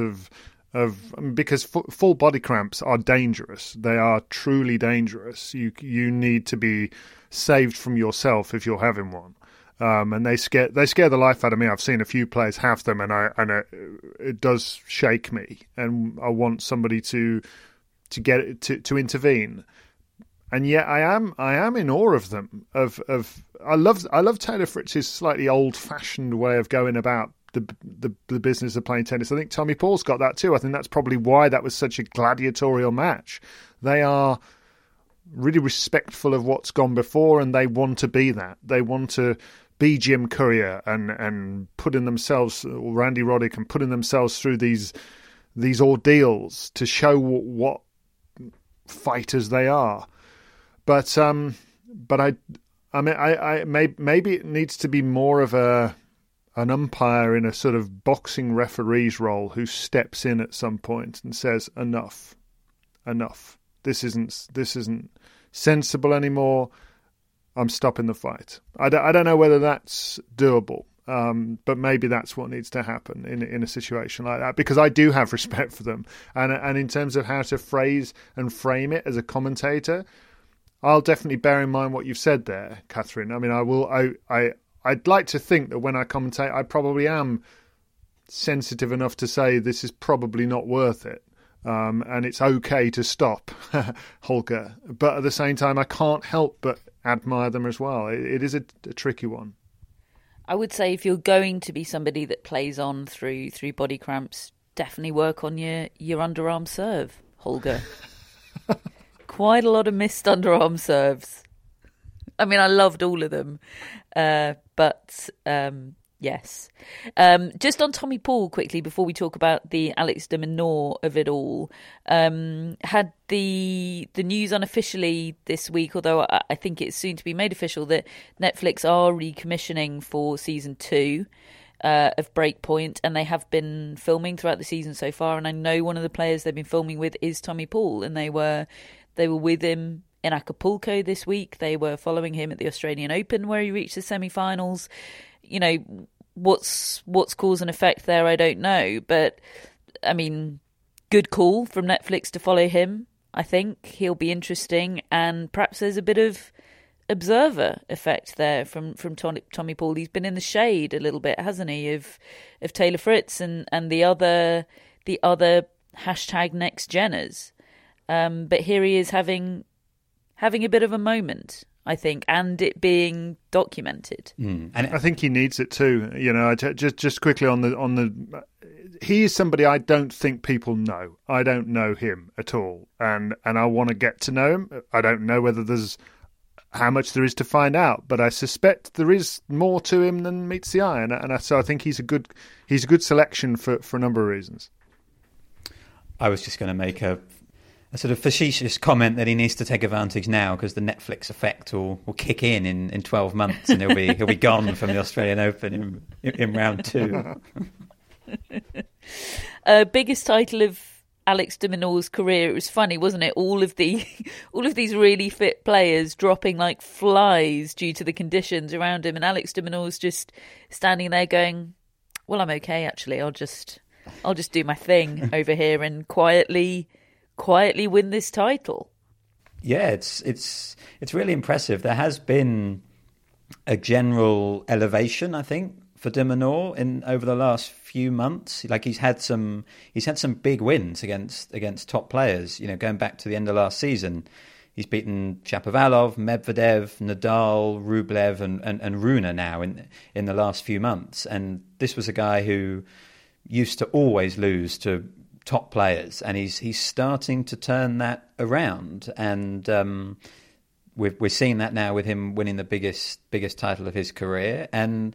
full body cramps are dangerous. They are truly dangerous. You need to be saved from yourself if you're having one. And they scare the life out of me. I've seen a few players have them, and it does shake me. And I want somebody to get it to intervene. And yet I am in awe of them. I love Taylor Fritz's slightly old-fashioned way of going about the business of playing tennis. I think Tommy Paul's got that too. I think that's probably why that was such a gladiatorial match. They are really respectful of what's gone before, and they want to be that. They want to be Jim Courier and putting themselves, or Randy Roddick, and putting themselves through these ordeals to show what fighters they are. But I mean, maybe it needs to be more of an umpire in a sort of boxing referee's role who steps in at some point and says, enough. This isn't sensible anymore. I'm stopping the fight. I don't know whether that's doable, but maybe that's what needs to happen in a situation like that, because I do have respect for them. And in terms of how to phrase and frame it as a commentator, I'll definitely bear in mind what you've said there, Catherine. I mean, I'd like to think that when I commentate, I probably am sensitive enough to say this is probably not worth it. And it's okay to stop Holger. But at the same time, I can't help but admire them as well. It is a tricky one.
I would say if you're going to be somebody that plays on through body cramps, definitely work on your underarm serve, Holger. Quite a lot of missed underarm serves. I mean, I loved all of them. But yes. Just on Tommy Paul quickly before we talk about the Alex de Minaur of it all. Had the news unofficially this week, although I think it's soon to be made official, that Netflix are recommissioning for season 2. of Breakpoint, and they have been filming throughout the season so far. And I know one of the players they've been filming with is Tommy Paul, and they were with him in Acapulco this week. They were following him at the Australian Open, where he reached the semi-finals. You know, what's cause and effect there, I don't know. But, I mean, good call from Netflix to follow him. I think he'll be interesting, and perhaps there's a bit of observer effect there from Tommy Paul. He's been in the shade a little bit, hasn't he, of Taylor Fritz and the other hashtag next Jenners. But here he is having a bit of a moment, I think, and it being documented.
And I think he needs it too. You know, just quickly on the he is somebody I don't think people know. I don't know him at all, and I want to get to know him. I don't know whether there's how much there is to find out, but I suspect there is more to him than meets the eye, so I think he's a good selection for a number of reasons.
I was just going to make a sort of facetious comment that he needs to take advantage now, because the Netflix effect will kick in 12 months, and he'll be gone from the Australian Open in round 2.
Biggest title of Alex de Minaur's career. It was funny, wasn't it? All of these really fit players dropping like flies due to the conditions around him, and Alex de Minaur's just standing there going, "Well, I'm okay actually. I'll just do my thing over here and quietly win this title."
Yeah, it's really impressive. There has been a general elevation, I think, for de Minaur over the last few months. Like he's had some big wins against top players. You know, going back to the end of last season, he's beaten Shapovalov, Medvedev, Nadal, Rublev, and Rune now in the last few months. And this was a guy who used to always lose to top players, and he's starting to turn that around. And we're seeing that now with him winning the biggest title of his career. And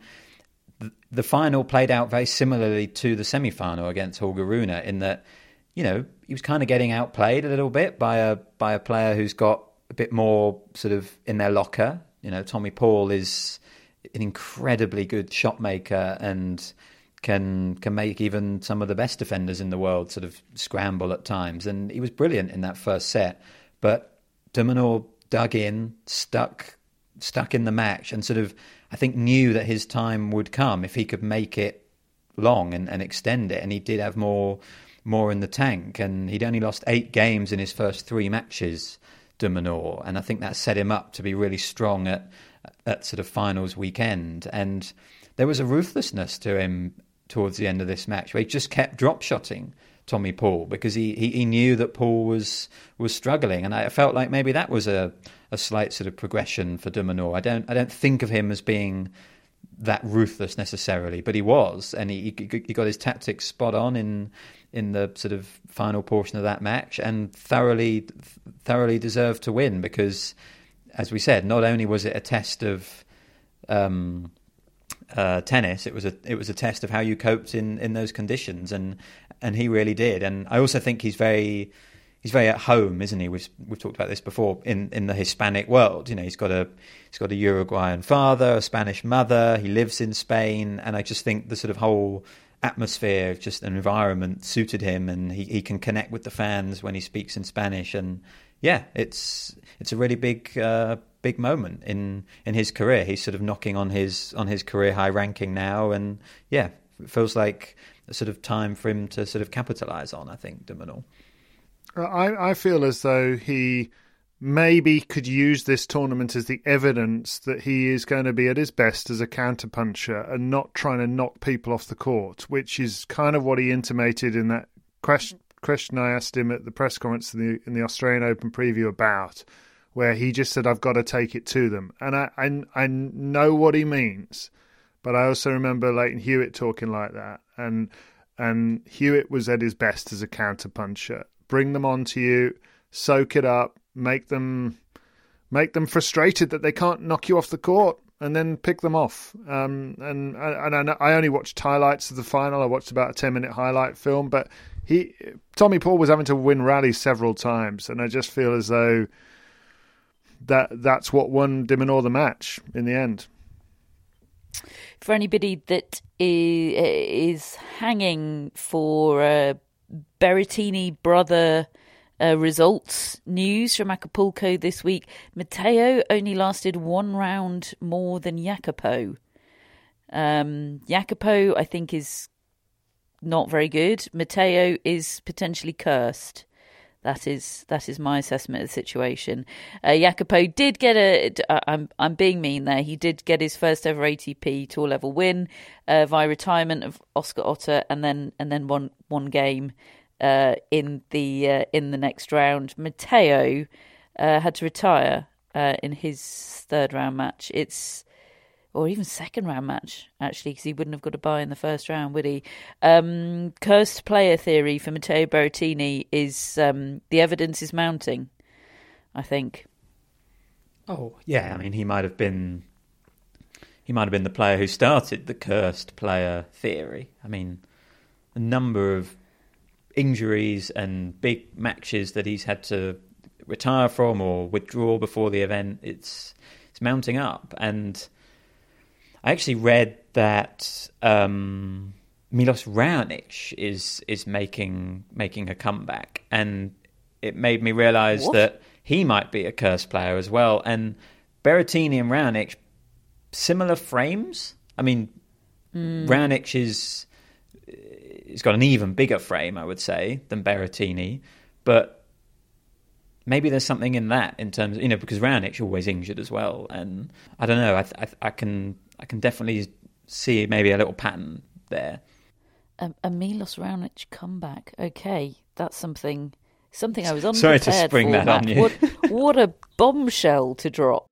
the final played out very similarly to the semi-final against Holger Rune, in that, you know, he was kind of getting outplayed a little bit by a player who's got a bit more sort of in their locker. You know, Tommy Paul is an incredibly good shot maker and can make even some of the best defenders in the world sort of scramble at times. And he was brilliant in that first set. But de Minaur dug in, stuck in the match, and sort of, I think, knew that his time would come if he could make it long and extend it. And he did have more in the tank. And he'd only lost 8 games in his first 3 matches, de Minaur. And I think that set him up to be really strong at sort of finals weekend. And there was a ruthlessness to him towards the end of this match, where he just kept drop-shotting Tommy Paul, because he knew that Paul was struggling. And I felt like maybe that was a slight sort of progression for de Minaur. I don't think of him as being that ruthless necessarily, but he was, and he got his tactics spot on in the sort of final portion of that match, and thoroughly deserved to win, because, as we said, not only was it a test of tennis, it was a test of how you coped in those conditions, and he really did. And I also think he's very at home, isn't he? We've talked about this before in the Hispanic world. You know, he's got a Uruguayan father, a Spanish mother. He lives in Spain, and I just think the sort of whole atmosphere, just an environment, suited him, and he can connect with the fans when he speaks in Spanish. And yeah, it's a really big moment in his career. He's sort of knocking on his career high ranking now, and yeah, it feels like a sort of time for him to sort of capitalise on, I think, de Minaur.
I feel as though he maybe could use this tournament as the evidence that he is going to be at his best as a counterpuncher and not trying to knock people off the court, which is kind of what he intimated in that question I asked him at the press conference in the Australian Open preview about, where he just said, "I've got to take it to them." And I know what he means, but I also remember Leighton Hewitt talking like that, and Hewitt was at his best as a counterpuncher. Bring them onto you, soak it up, make them frustrated that they can't knock you off the court, and then pick them off. And I only watched highlights of the final. I watched about a 10-minute highlight film, but Tommy Paul was having to win rallies several times, and I just feel as though that's what won de Minaur the match in the end.
for anybody that is hanging for Berrettini brother results news from Acapulco this week, Matteo only lasted one round more than Jacopo. Jacopo, I think, is not very good. Matteo is potentially cursed. That is my assessment of the situation. Jacopo did get I'm being mean there. He did get his first ever ATP tour level win via retirement of Oscar Otte, and then one game in the next round. Matteo had to retire in his third round match. Or even second round match, actually, because he wouldn't have got a bye in the first round, would he? Cursed player theory for Matteo Berrettini is the evidence is mounting, I think.
Oh, yeah. I mean, he might have been the player who started the cursed player theory. I mean, a number of injuries and big matches that he's had to retire from or withdraw before the event, it's mounting up. And I actually read that Milos Raonic is making a comeback, and it made me realise that he might be a cursed player as well. And Berrettini and Raonic, similar frames. I mean, Raonic he's got an even bigger frame, I would say, than Berrettini, but maybe there's something in that in terms of, because Raonic's always injured as well, and I don't know. I can definitely see maybe a little pattern there.
A Milos Raonic comeback. Okay, that's something I was unprepared
Sorry to spring
for,
that
Matt.
on you.
What a bombshell to drop.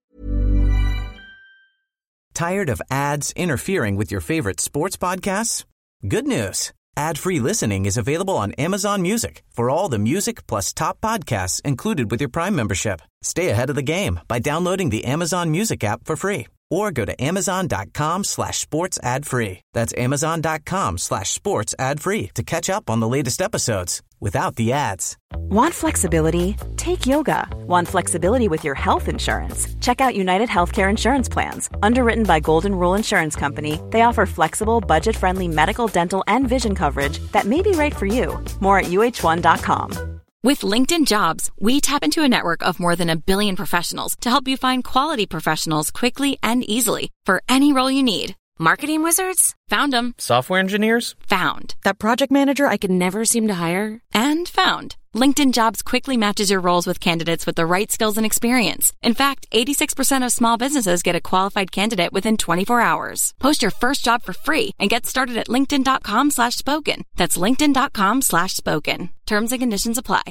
Tired of ads interfering with your favorite sports podcasts? Good news. Ad-free listening is available on Amazon Music for all the music plus top podcasts included with your Prime membership. Stay ahead of the game by downloading the Amazon Music app for free, or go to amazon.com/sports ad free. That's amazon.com/sports ad free to catch up on the latest episodes without the ads.
Want flexibility? Take yoga. Want flexibility with your health insurance? Check out United Healthcare Insurance Plans. Underwritten by Golden Rule Insurance Company, they offer flexible, budget-friendly medical, dental, and vision coverage that may be right for you. More at uh1.com.
With LinkedIn Jobs, we tap into a network of more than 1 billion professionals to help you find quality professionals quickly and easily for any role you need. Marketing wizards? Found them.
Software engineers?
Found. That project manager I could never seem to hire? And found. LinkedIn Jobs quickly matches your roles with candidates with the right skills and experience. In fact, 86% of small businesses get a qualified candidate within 24 hours. Post your first job for free and get started at linkedin.com/spoken. That's linkedin.com/spoken. Terms and conditions apply.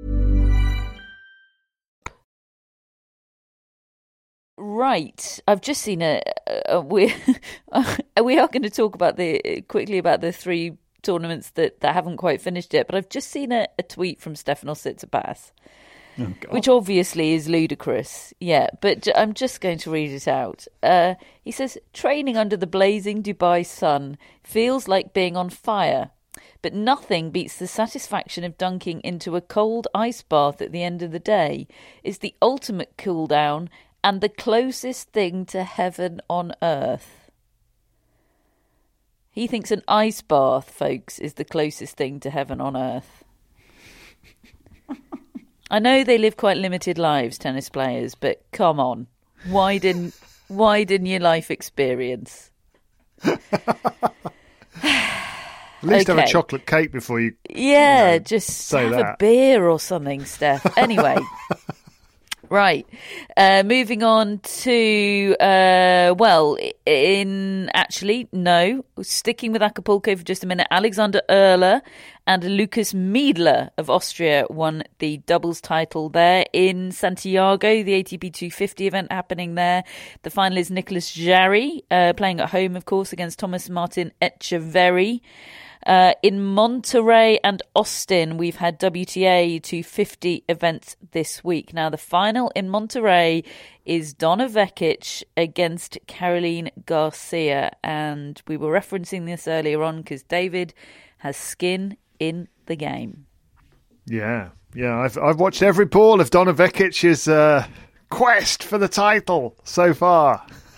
Right, I've just seen we are going to talk quickly about the three tournaments that haven't quite finished yet, but I've just seen a tweet from Stefanos Tsitsipas, which obviously is ludicrous. Yeah, but I'm just going to read it out. He says, training under the blazing Dubai sun feels like being on fire, but nothing beats the satisfaction of dunking into a cold ice bath at the end of the day. It's the ultimate cool down and the closest thing to heaven on earth. He thinks an ice bath, folks, is the closest thing to heaven on earth. I know they live quite limited lives, tennis players, but come on. Why didn't your life experience?
At least have a chocolate cake before you...
Yeah, just have a beer or something, Steph. Anyway... Right, moving on to, sticking with Acapulco for just a minute, Alexander Erler and Lucas Miedler of Austria won the doubles title there in Santiago, the ATP 250 event happening there. The final is Nicolas Jarry, playing at home, of course, against Thomas Martin Etcheverry. In Monterrey and Austin, we've had WTA 250 events this week. Now, the final in Monterrey is Donna Vekic against Caroline Garcia. And we were referencing this earlier on because David has skin in the game.
Yeah. I've watched every ball of Donna Vekic's quest for the title so far.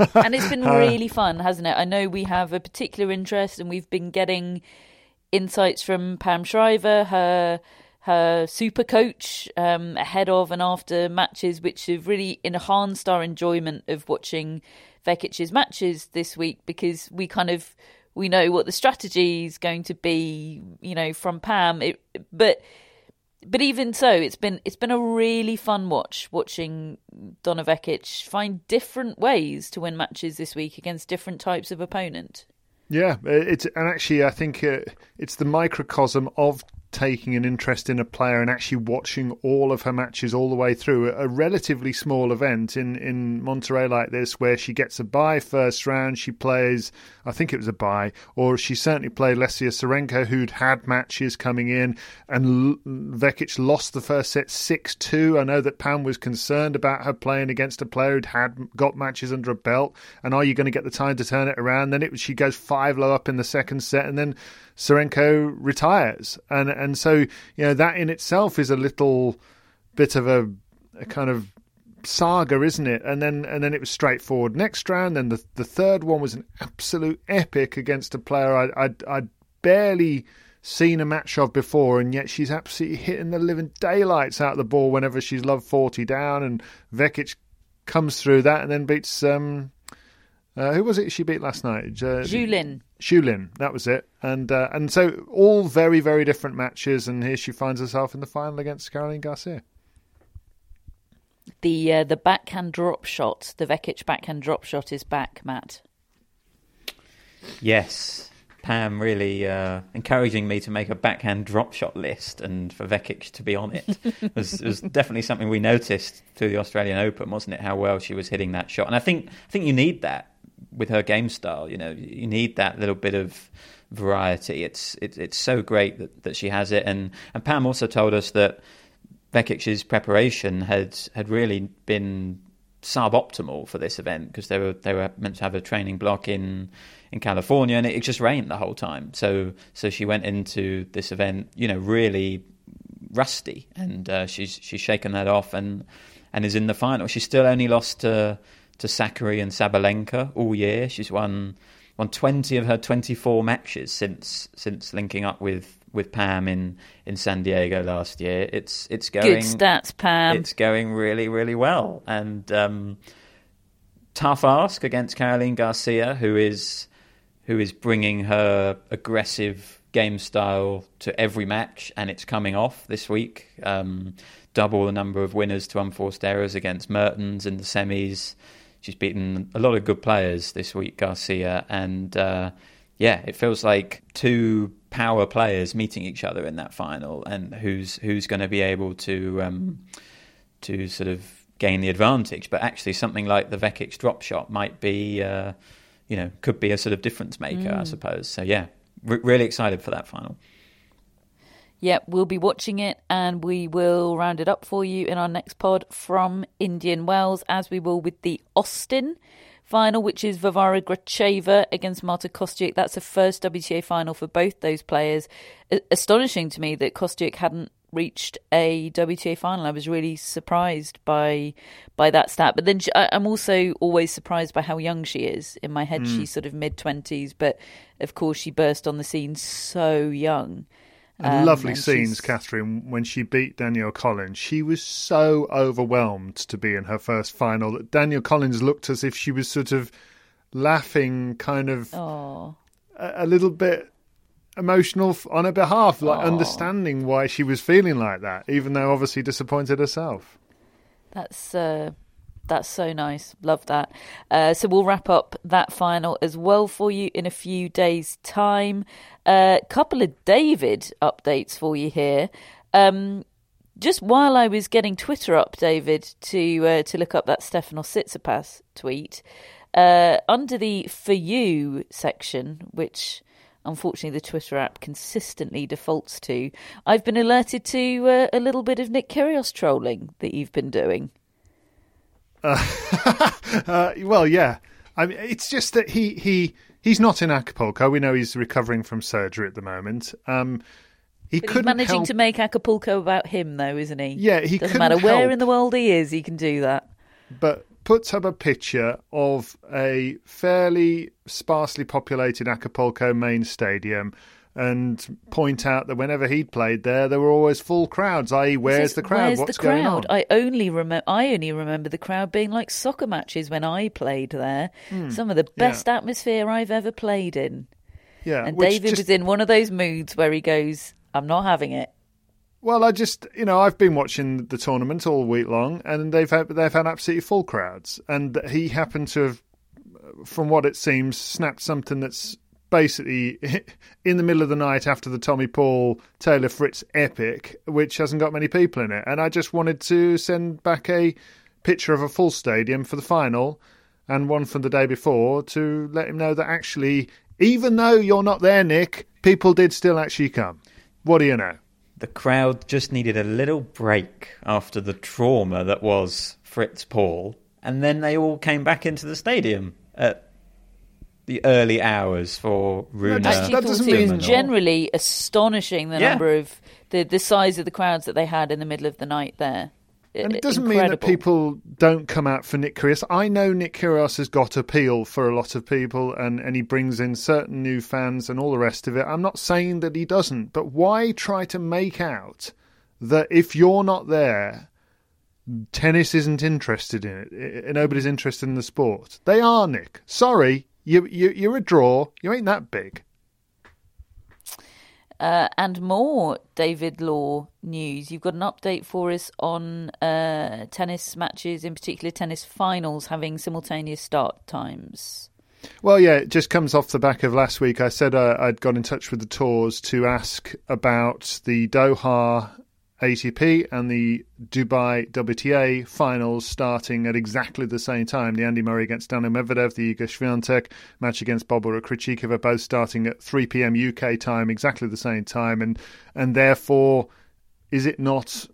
And it's been really fun, hasn't it? I know we have a particular interest, and we've been getting insights from Pam Shriver, her super coach, ahead of and after matches, which have really enhanced our enjoyment of watching Vekic's matches this week, because we know what the strategy is going to be, from Pam. But even so, it's been a really fun watching Donna Vekic find different ways to win matches this week against different types of opponent.
Yeah, I think it's the microcosm of taking an interest in a player and actually watching all of her matches all the way through. A relatively small event in Monterrey like this, where she gets a bye first round, she plays, I think it was a bye, or she certainly played Lesia Tsurenko, who'd had matches coming in, and Vekic lost the first set 6-2. I know that Pam was concerned about her playing against a player who'd got matches under a belt, and are you going to get the time to turn it around? Then she goes 5-low up in the second set, and then Tsurenko retires, and so that in itself is a little bit of a kind of saga, isn't it? And then it was straightforward next round. Then the third one was an absolute epic against a player I'd barely seen a match of before, and yet she's absolutely hitting the living daylights out of the ball whenever she's love 40 down. And Vekic comes through that and then beats who was it she beat last night? Xu Lin, that was it. And so all very, very different matches, and here she finds herself in the final against Caroline Garcia.
The backhand drop shot, the Vekic backhand drop shot is back, Matt.
Yes, Pam really encouraging me to make a backhand drop shot list, and for Vekic to be on it was definitely something we noticed through the Australian Open, wasn't it? How well she was hitting that shot, and I think you need that with her game style. You need that little bit of variety. It's so great that she has it, and Pam also told us that Vekic's preparation had really been suboptimal for this event, because they were meant to have a training block in California, and it just rained the whole time. So she went into this event, really rusty, and she's shaken that off and is in the final. She's still only lost to Sakkari and Sabalenka all year. She's won 20 of her 24 matches since linking up with Pam in San Diego last year. It's going
good stats, Pam.
It's going really, really well, and tough ask against Caroline Garcia, who is bringing her aggressive game style to every match, and it's coming off this week. Double the number of winners to unforced errors against Mertens in the semis. She's beaten a lot of good players this week, Garcia, and it feels like two power players meeting each other in that final, and who's going to be able to sort of gain the advantage. But actually, something like the Vekic drop shot might be, could be a sort of difference maker, I suppose. So really excited for that final.
Yeah, we'll be watching it, and we will round it up for you in our next pod from Indian Wells, as we will with the Austin final, which is Varvara Gracheva against Marta Kostyuk. That's the first WTA final for both those players. Astonishing to me that Kostyuk hadn't reached a WTA final. I was really surprised by that stat. But then I'm also always surprised by how young she is. In my head, she's sort of mid-20s, but of course she burst on the scene so young.
Lovely scenes, Catherine, when she beat Danielle Collins. She was so overwhelmed to be in her first final that Danielle Collins looked as if she was sort of laughing, kind of a little bit emotional on her behalf, like understanding why she was feeling like that, even though obviously disappointed herself.
That's so nice. Love that. So we'll wrap up that final as well for you in a few days' time. Couple of David updates for you here. Just while I was getting Twitter up, David, to look up that Stefanos Tsitsipas tweet, under the For You section, which unfortunately the Twitter app consistently defaults to, I've been alerted to a little bit of Nick Kyrgios trolling that you've been doing.
Well, yeah. I mean, it's just that he's not in Acapulco. We know he's recovering from surgery at the moment.
He's managing to make Acapulco about him, though, isn't he?
Yeah, he
doesn't matter where in the world he is, he can do that.
But puts up a picture of a fairly sparsely populated Acapulco main stadium and point out that whenever he'd played there were always full crowds, i.e. where's the crowd? What's going on?
I only remember the crowd being like soccer matches when I played there. Some of the best atmosphere I've ever played in.
Yeah,
and David was in one of those moods where he goes, I'm not having it.
Well, I've been watching the tournament all week long, and they've had absolutely full crowds. And he happened to have, from what it seems, snapped something that's basically in the middle of the night after the Tommy Paul Taylor Fritz epic, which hasn't got many people in it. And I just wanted to send back a picture of a full stadium for the final and one from the day before to let him know that actually, even though you're not there, Nick, people did still actually come. What do you know?
The crowd just needed a little break after the trauma that was Fritz Paul, and then they all came back into the stadium at the early hours for Rune.
That doesn't mean it was generally astonishing the number of the size of the crowds that they had in the middle of the night there.
And it doesn't mean that people don't come out for Nick Kyrgios. I know Nick Kyrgios has got appeal for a lot of people and he brings in certain new fans and all the rest of it. I'm not saying that he doesn't, but why try to make out that if you're not there, tennis isn't interested in it, nobody's interested in the sport? They are, Nick. Sorry, you're a draw. You ain't that big.
And more David Law news. You've got an update for us on tennis matches, in particular tennis finals, having simultaneous start times.
Well, yeah, it just comes off the back of last week. I said I'd got in touch with the tours to ask about the Doha ATP and the Dubai WTA finals starting at exactly the same time. The Andy Murray against Daniil Medvedev, the Iga Swiatek match against Barbora Krejcikova, both starting at 3 p.m. UK time, exactly the same time. And therefore, is it not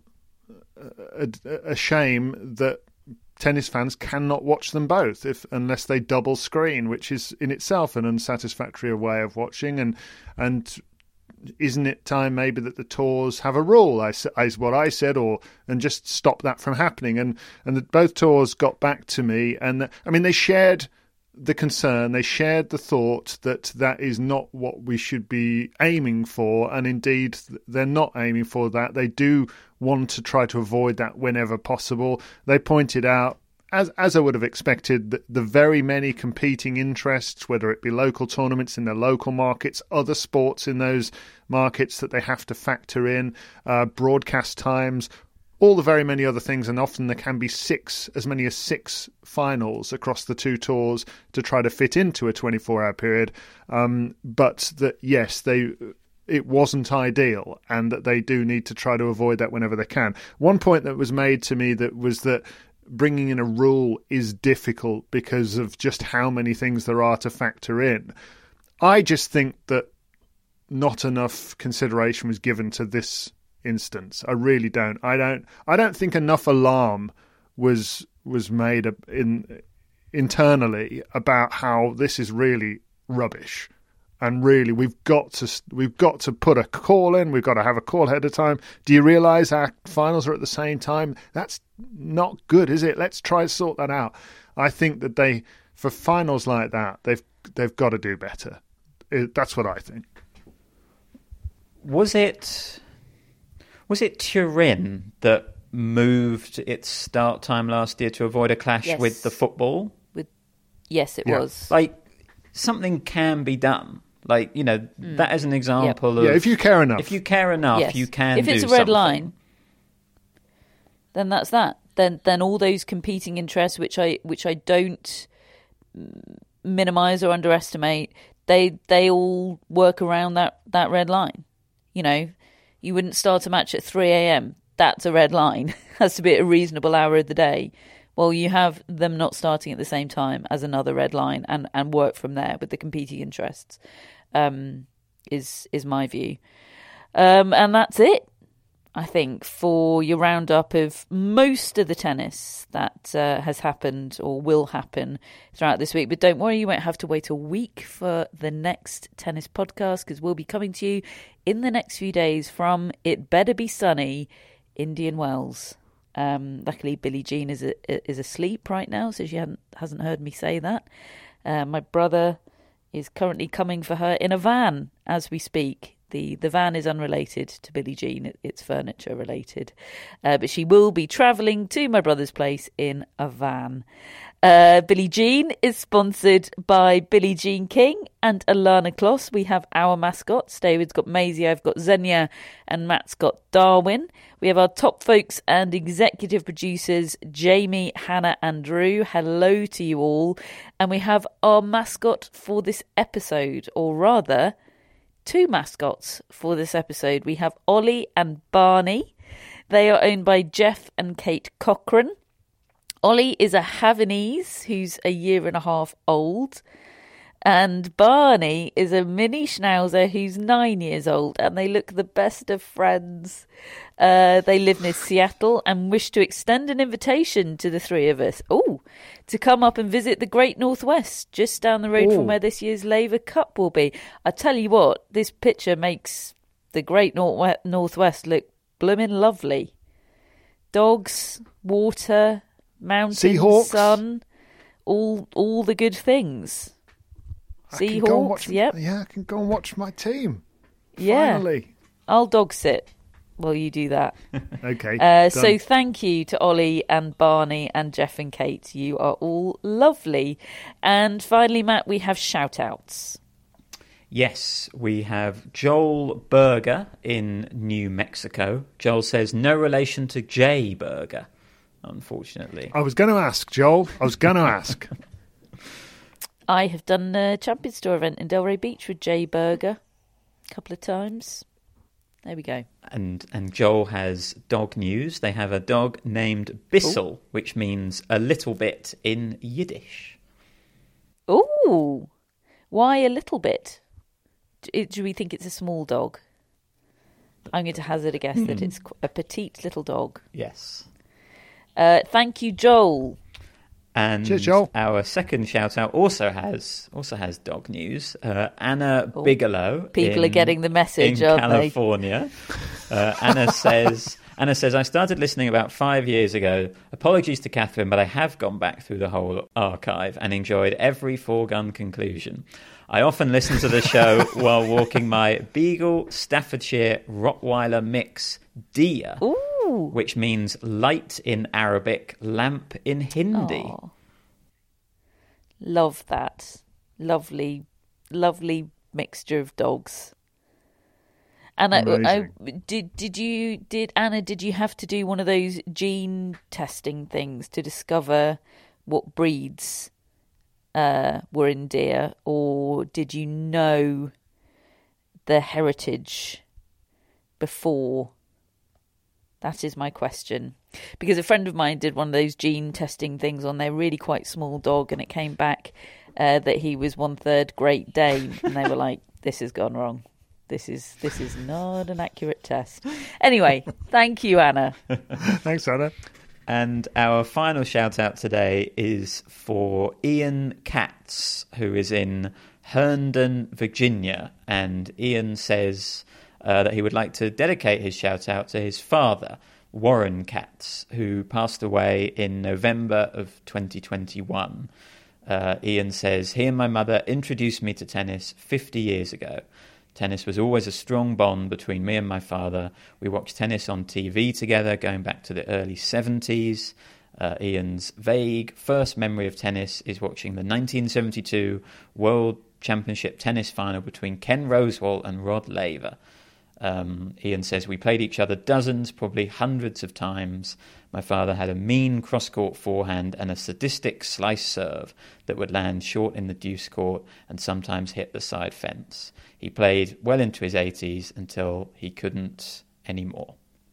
a shame that tennis fans cannot watch them both unless they double screen, which is in itself an unsatisfactory way of watching? And isn't it time maybe that the tours have a rule, is what I said, and just stop that from happening? And both tours got back to me, and I mean, they shared the concern, they shared the thought that is not what we should be aiming for, and indeed they're not aiming for that. They do want to try to avoid that whenever possible. They pointed out, as I would have expected, the very many competing interests, whether it be local tournaments in their local markets, other sports in those markets that they have to factor in, broadcast times, all the very many other things, and often there can be as many as six finals across the two tours to try to fit into a 24-hour period. But that, yes, it wasn't ideal, and that they do need to try to avoid that whenever they can. One point that was made to me was that bringing in a rule is difficult because of just how many things there are to factor in. I just think that not enough consideration was given to this instance. I really don't. I don't think enough alarm was made internally about how this is really rubbish. And really, we've got to put a call in. We've got to have a call ahead of time. Do you realise our finals are at the same time? That's not good, is it? Let's try to sort that out. I think that for finals like that, they've got to do better. That's what I think.
Was it Turin that moved its start time last year to avoid a clash with the football?
Yes, it was.
Like, something can be done. Like, that is an example of...
Yeah, if you care enough.
If you care enough,
yes.
You can do
something. If it's a red line, then that's that. Then all those competing interests, which I don't minimise or underestimate, they all work around that red line. You wouldn't start a match at 3 a.m. That's a red line. Has to be at a reasonable hour of the day. Well, you have them not starting at the same time as another red line and work from there with the competing interests, is my view. And that's it, I think, for your roundup of most of the tennis that has happened or will happen throughout this week. But don't worry, you won't have to wait a week for the next tennis podcast, because we'll be coming to you in the next few days from It Better Be Sunny, Indian Wells. Luckily, Billie Jean is asleep right now, so she hasn't heard me say that. My brother is currently coming for her in a van as we speak. The van is unrelated to Billie Jean. It's furniture related. But she will be travelling to my brother's place in a van. Billie Jean is sponsored by Billie Jean King and Alana Kloss. We have our mascots. David's got Maisie, I've got Xenia, and Matt's got Darwin. We have our top folks and executive producers, Jamie, Hannah, and Drew. Hello to you all. And we have our mascot for this episode, or rather, two mascots for this episode. We have Ollie and Barney. They are owned by Jeff and Kate Cochran. Ollie is a Havanese who's a 1.5 years old. And Barney is a mini schnauzer who's 9 years old. And they look the best of friends. They live near Seattle and wish to extend an invitation to the three of us. To come up and visit the Great Northwest, just down the road from where this year's Laver Cup will be. I tell you what, this picture makes the Great Northwest look blooming lovely. Dogs, water, mountains,
Seahawks.
sun, all the good things. Seahawks, yep.
Yeah, I can go and watch my team.
Yeah.
Finally.
I'll dog sit while you do that.
Okay.
So thank you to Ollie and Barney and Jeff and Kate. You are all lovely. And finally, Matt, we have shout-outs.
Yes, we have Joel Berger in New Mexico. Joel says, no relation to Jay Berger, unfortunately.
I was going to ask, Joel. I
have done a Champions Tour event in Delray Beach with Jay Berger a couple of times. There we go.
And Joel has dog news. They have a dog named Bissell, which means a little bit in Yiddish.
Ooh, why a little bit? Do we think it's a small dog? I'm going to hazard a guess that it's a petite little dog.
Yes.
Thank you, Joel.
And
cheers, Joel.
Our second shout-out also has dog news. Anna Bigelow.
People are getting the message,
in
aren't
California. Anna says, I started listening about 5 years ago. Apologies to Catherine, but I have gone back through the whole archive and enjoyed every foregone conclusion. I often listen to the show while walking my Beagle Staffordshire Rottweiler mix, Dia, which means light in Arabic, lamp in Hindi.
Aww. Love that. Lovely, lovely mixture of dogs. And did you have to do one of those gene testing things to discover what breeds were in deer, or did you know the heritage before? That is my question. Because a friend of mine did one of those gene testing things on their really quite small dog, and it came back that he was 1/3 Great Dane, and they were like, "This has gone wrong. This is not an accurate test." Anyway, thank you, Anna.
Thanks, Anna.
And our final shout-out today is for Ian Katz, who is in Herndon, Virginia. And Ian says that he would like to dedicate his shout-out to his father, Warren Katz, who passed away in November of 2021. Ian says, he and my mother introduced me to tennis 50 years ago. Tennis was always a strong bond between me and my father. We watched tennis on TV together going back to the early 70s. Ian's vague first memory of tennis is watching the 1972 World Championship tennis final between Ken Rosewall and Rod Laver. Ian says, we played each other dozens, probably hundreds of times. My father had a mean cross-court forehand and a sadistic slice serve that would land short in the deuce court and sometimes hit the side fence. He played well into his 80s until he couldn't anymore.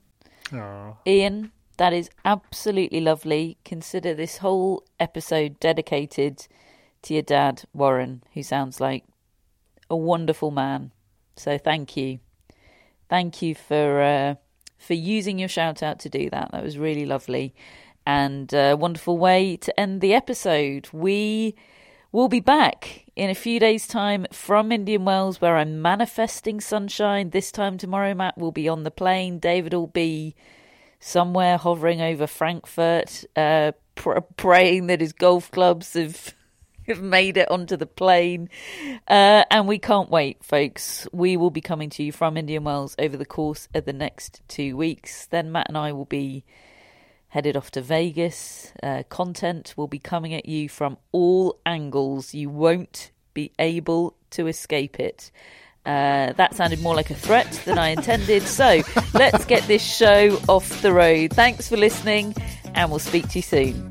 Aww.
Ian, that is absolutely lovely. Consider this whole episode dedicated to your dad, Warren, who sounds like a wonderful man. So thank you. Thank you for using your shout-out to do that. That was really lovely and a wonderful way to end the episode. We will be back in a few days' time from Indian Wells, where I'm manifesting sunshine. This time tomorrow, Matt will be on the plane. David will be somewhere hovering over Frankfurt, praying that his golf clubs have made it onto the plane. And we can't wait, folks. We will be coming to you from Indian Wells over the course of the next 2 weeks. Then Matt and I will be headed off to Vegas. Content will be coming at you from all angles. You won't be able to escape it. That sounded more like a threat than I intended. So let's get this show off the road. Thanks for listening, and we'll speak to you soon.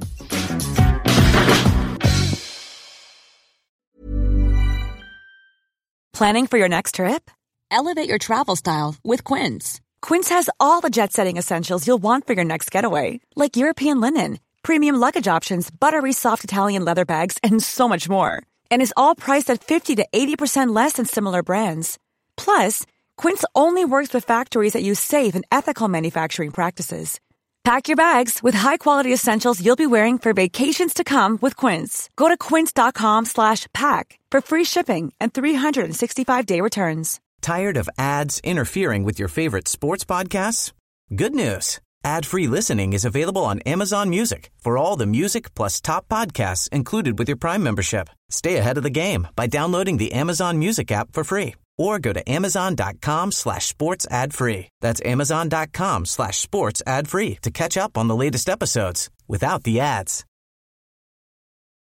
Planning for your next trip? Elevate your travel style with Quince. Quince has all the jet-setting essentials you'll want for your next getaway, like European linen, premium luggage options, buttery soft Italian leather bags, and so much more. And is all priced at 50 to 80% less than similar brands. Plus, Quince only works with factories that use safe and ethical manufacturing practices. Pack your bags with high-quality essentials you'll be wearing for vacations to come with Quince. Go to quince.com/pack for free shipping and 365-day returns.
Tired of ads interfering with your favorite sports podcasts? Good news. Ad-free listening is available on Amazon Music for all the music plus top podcasts included with your Prime membership. Stay ahead of the game by downloading the Amazon Music app for free or go to amazon.com/sports ad free. That's amazon.com/sports ad free to catch up on the latest episodes without the ads.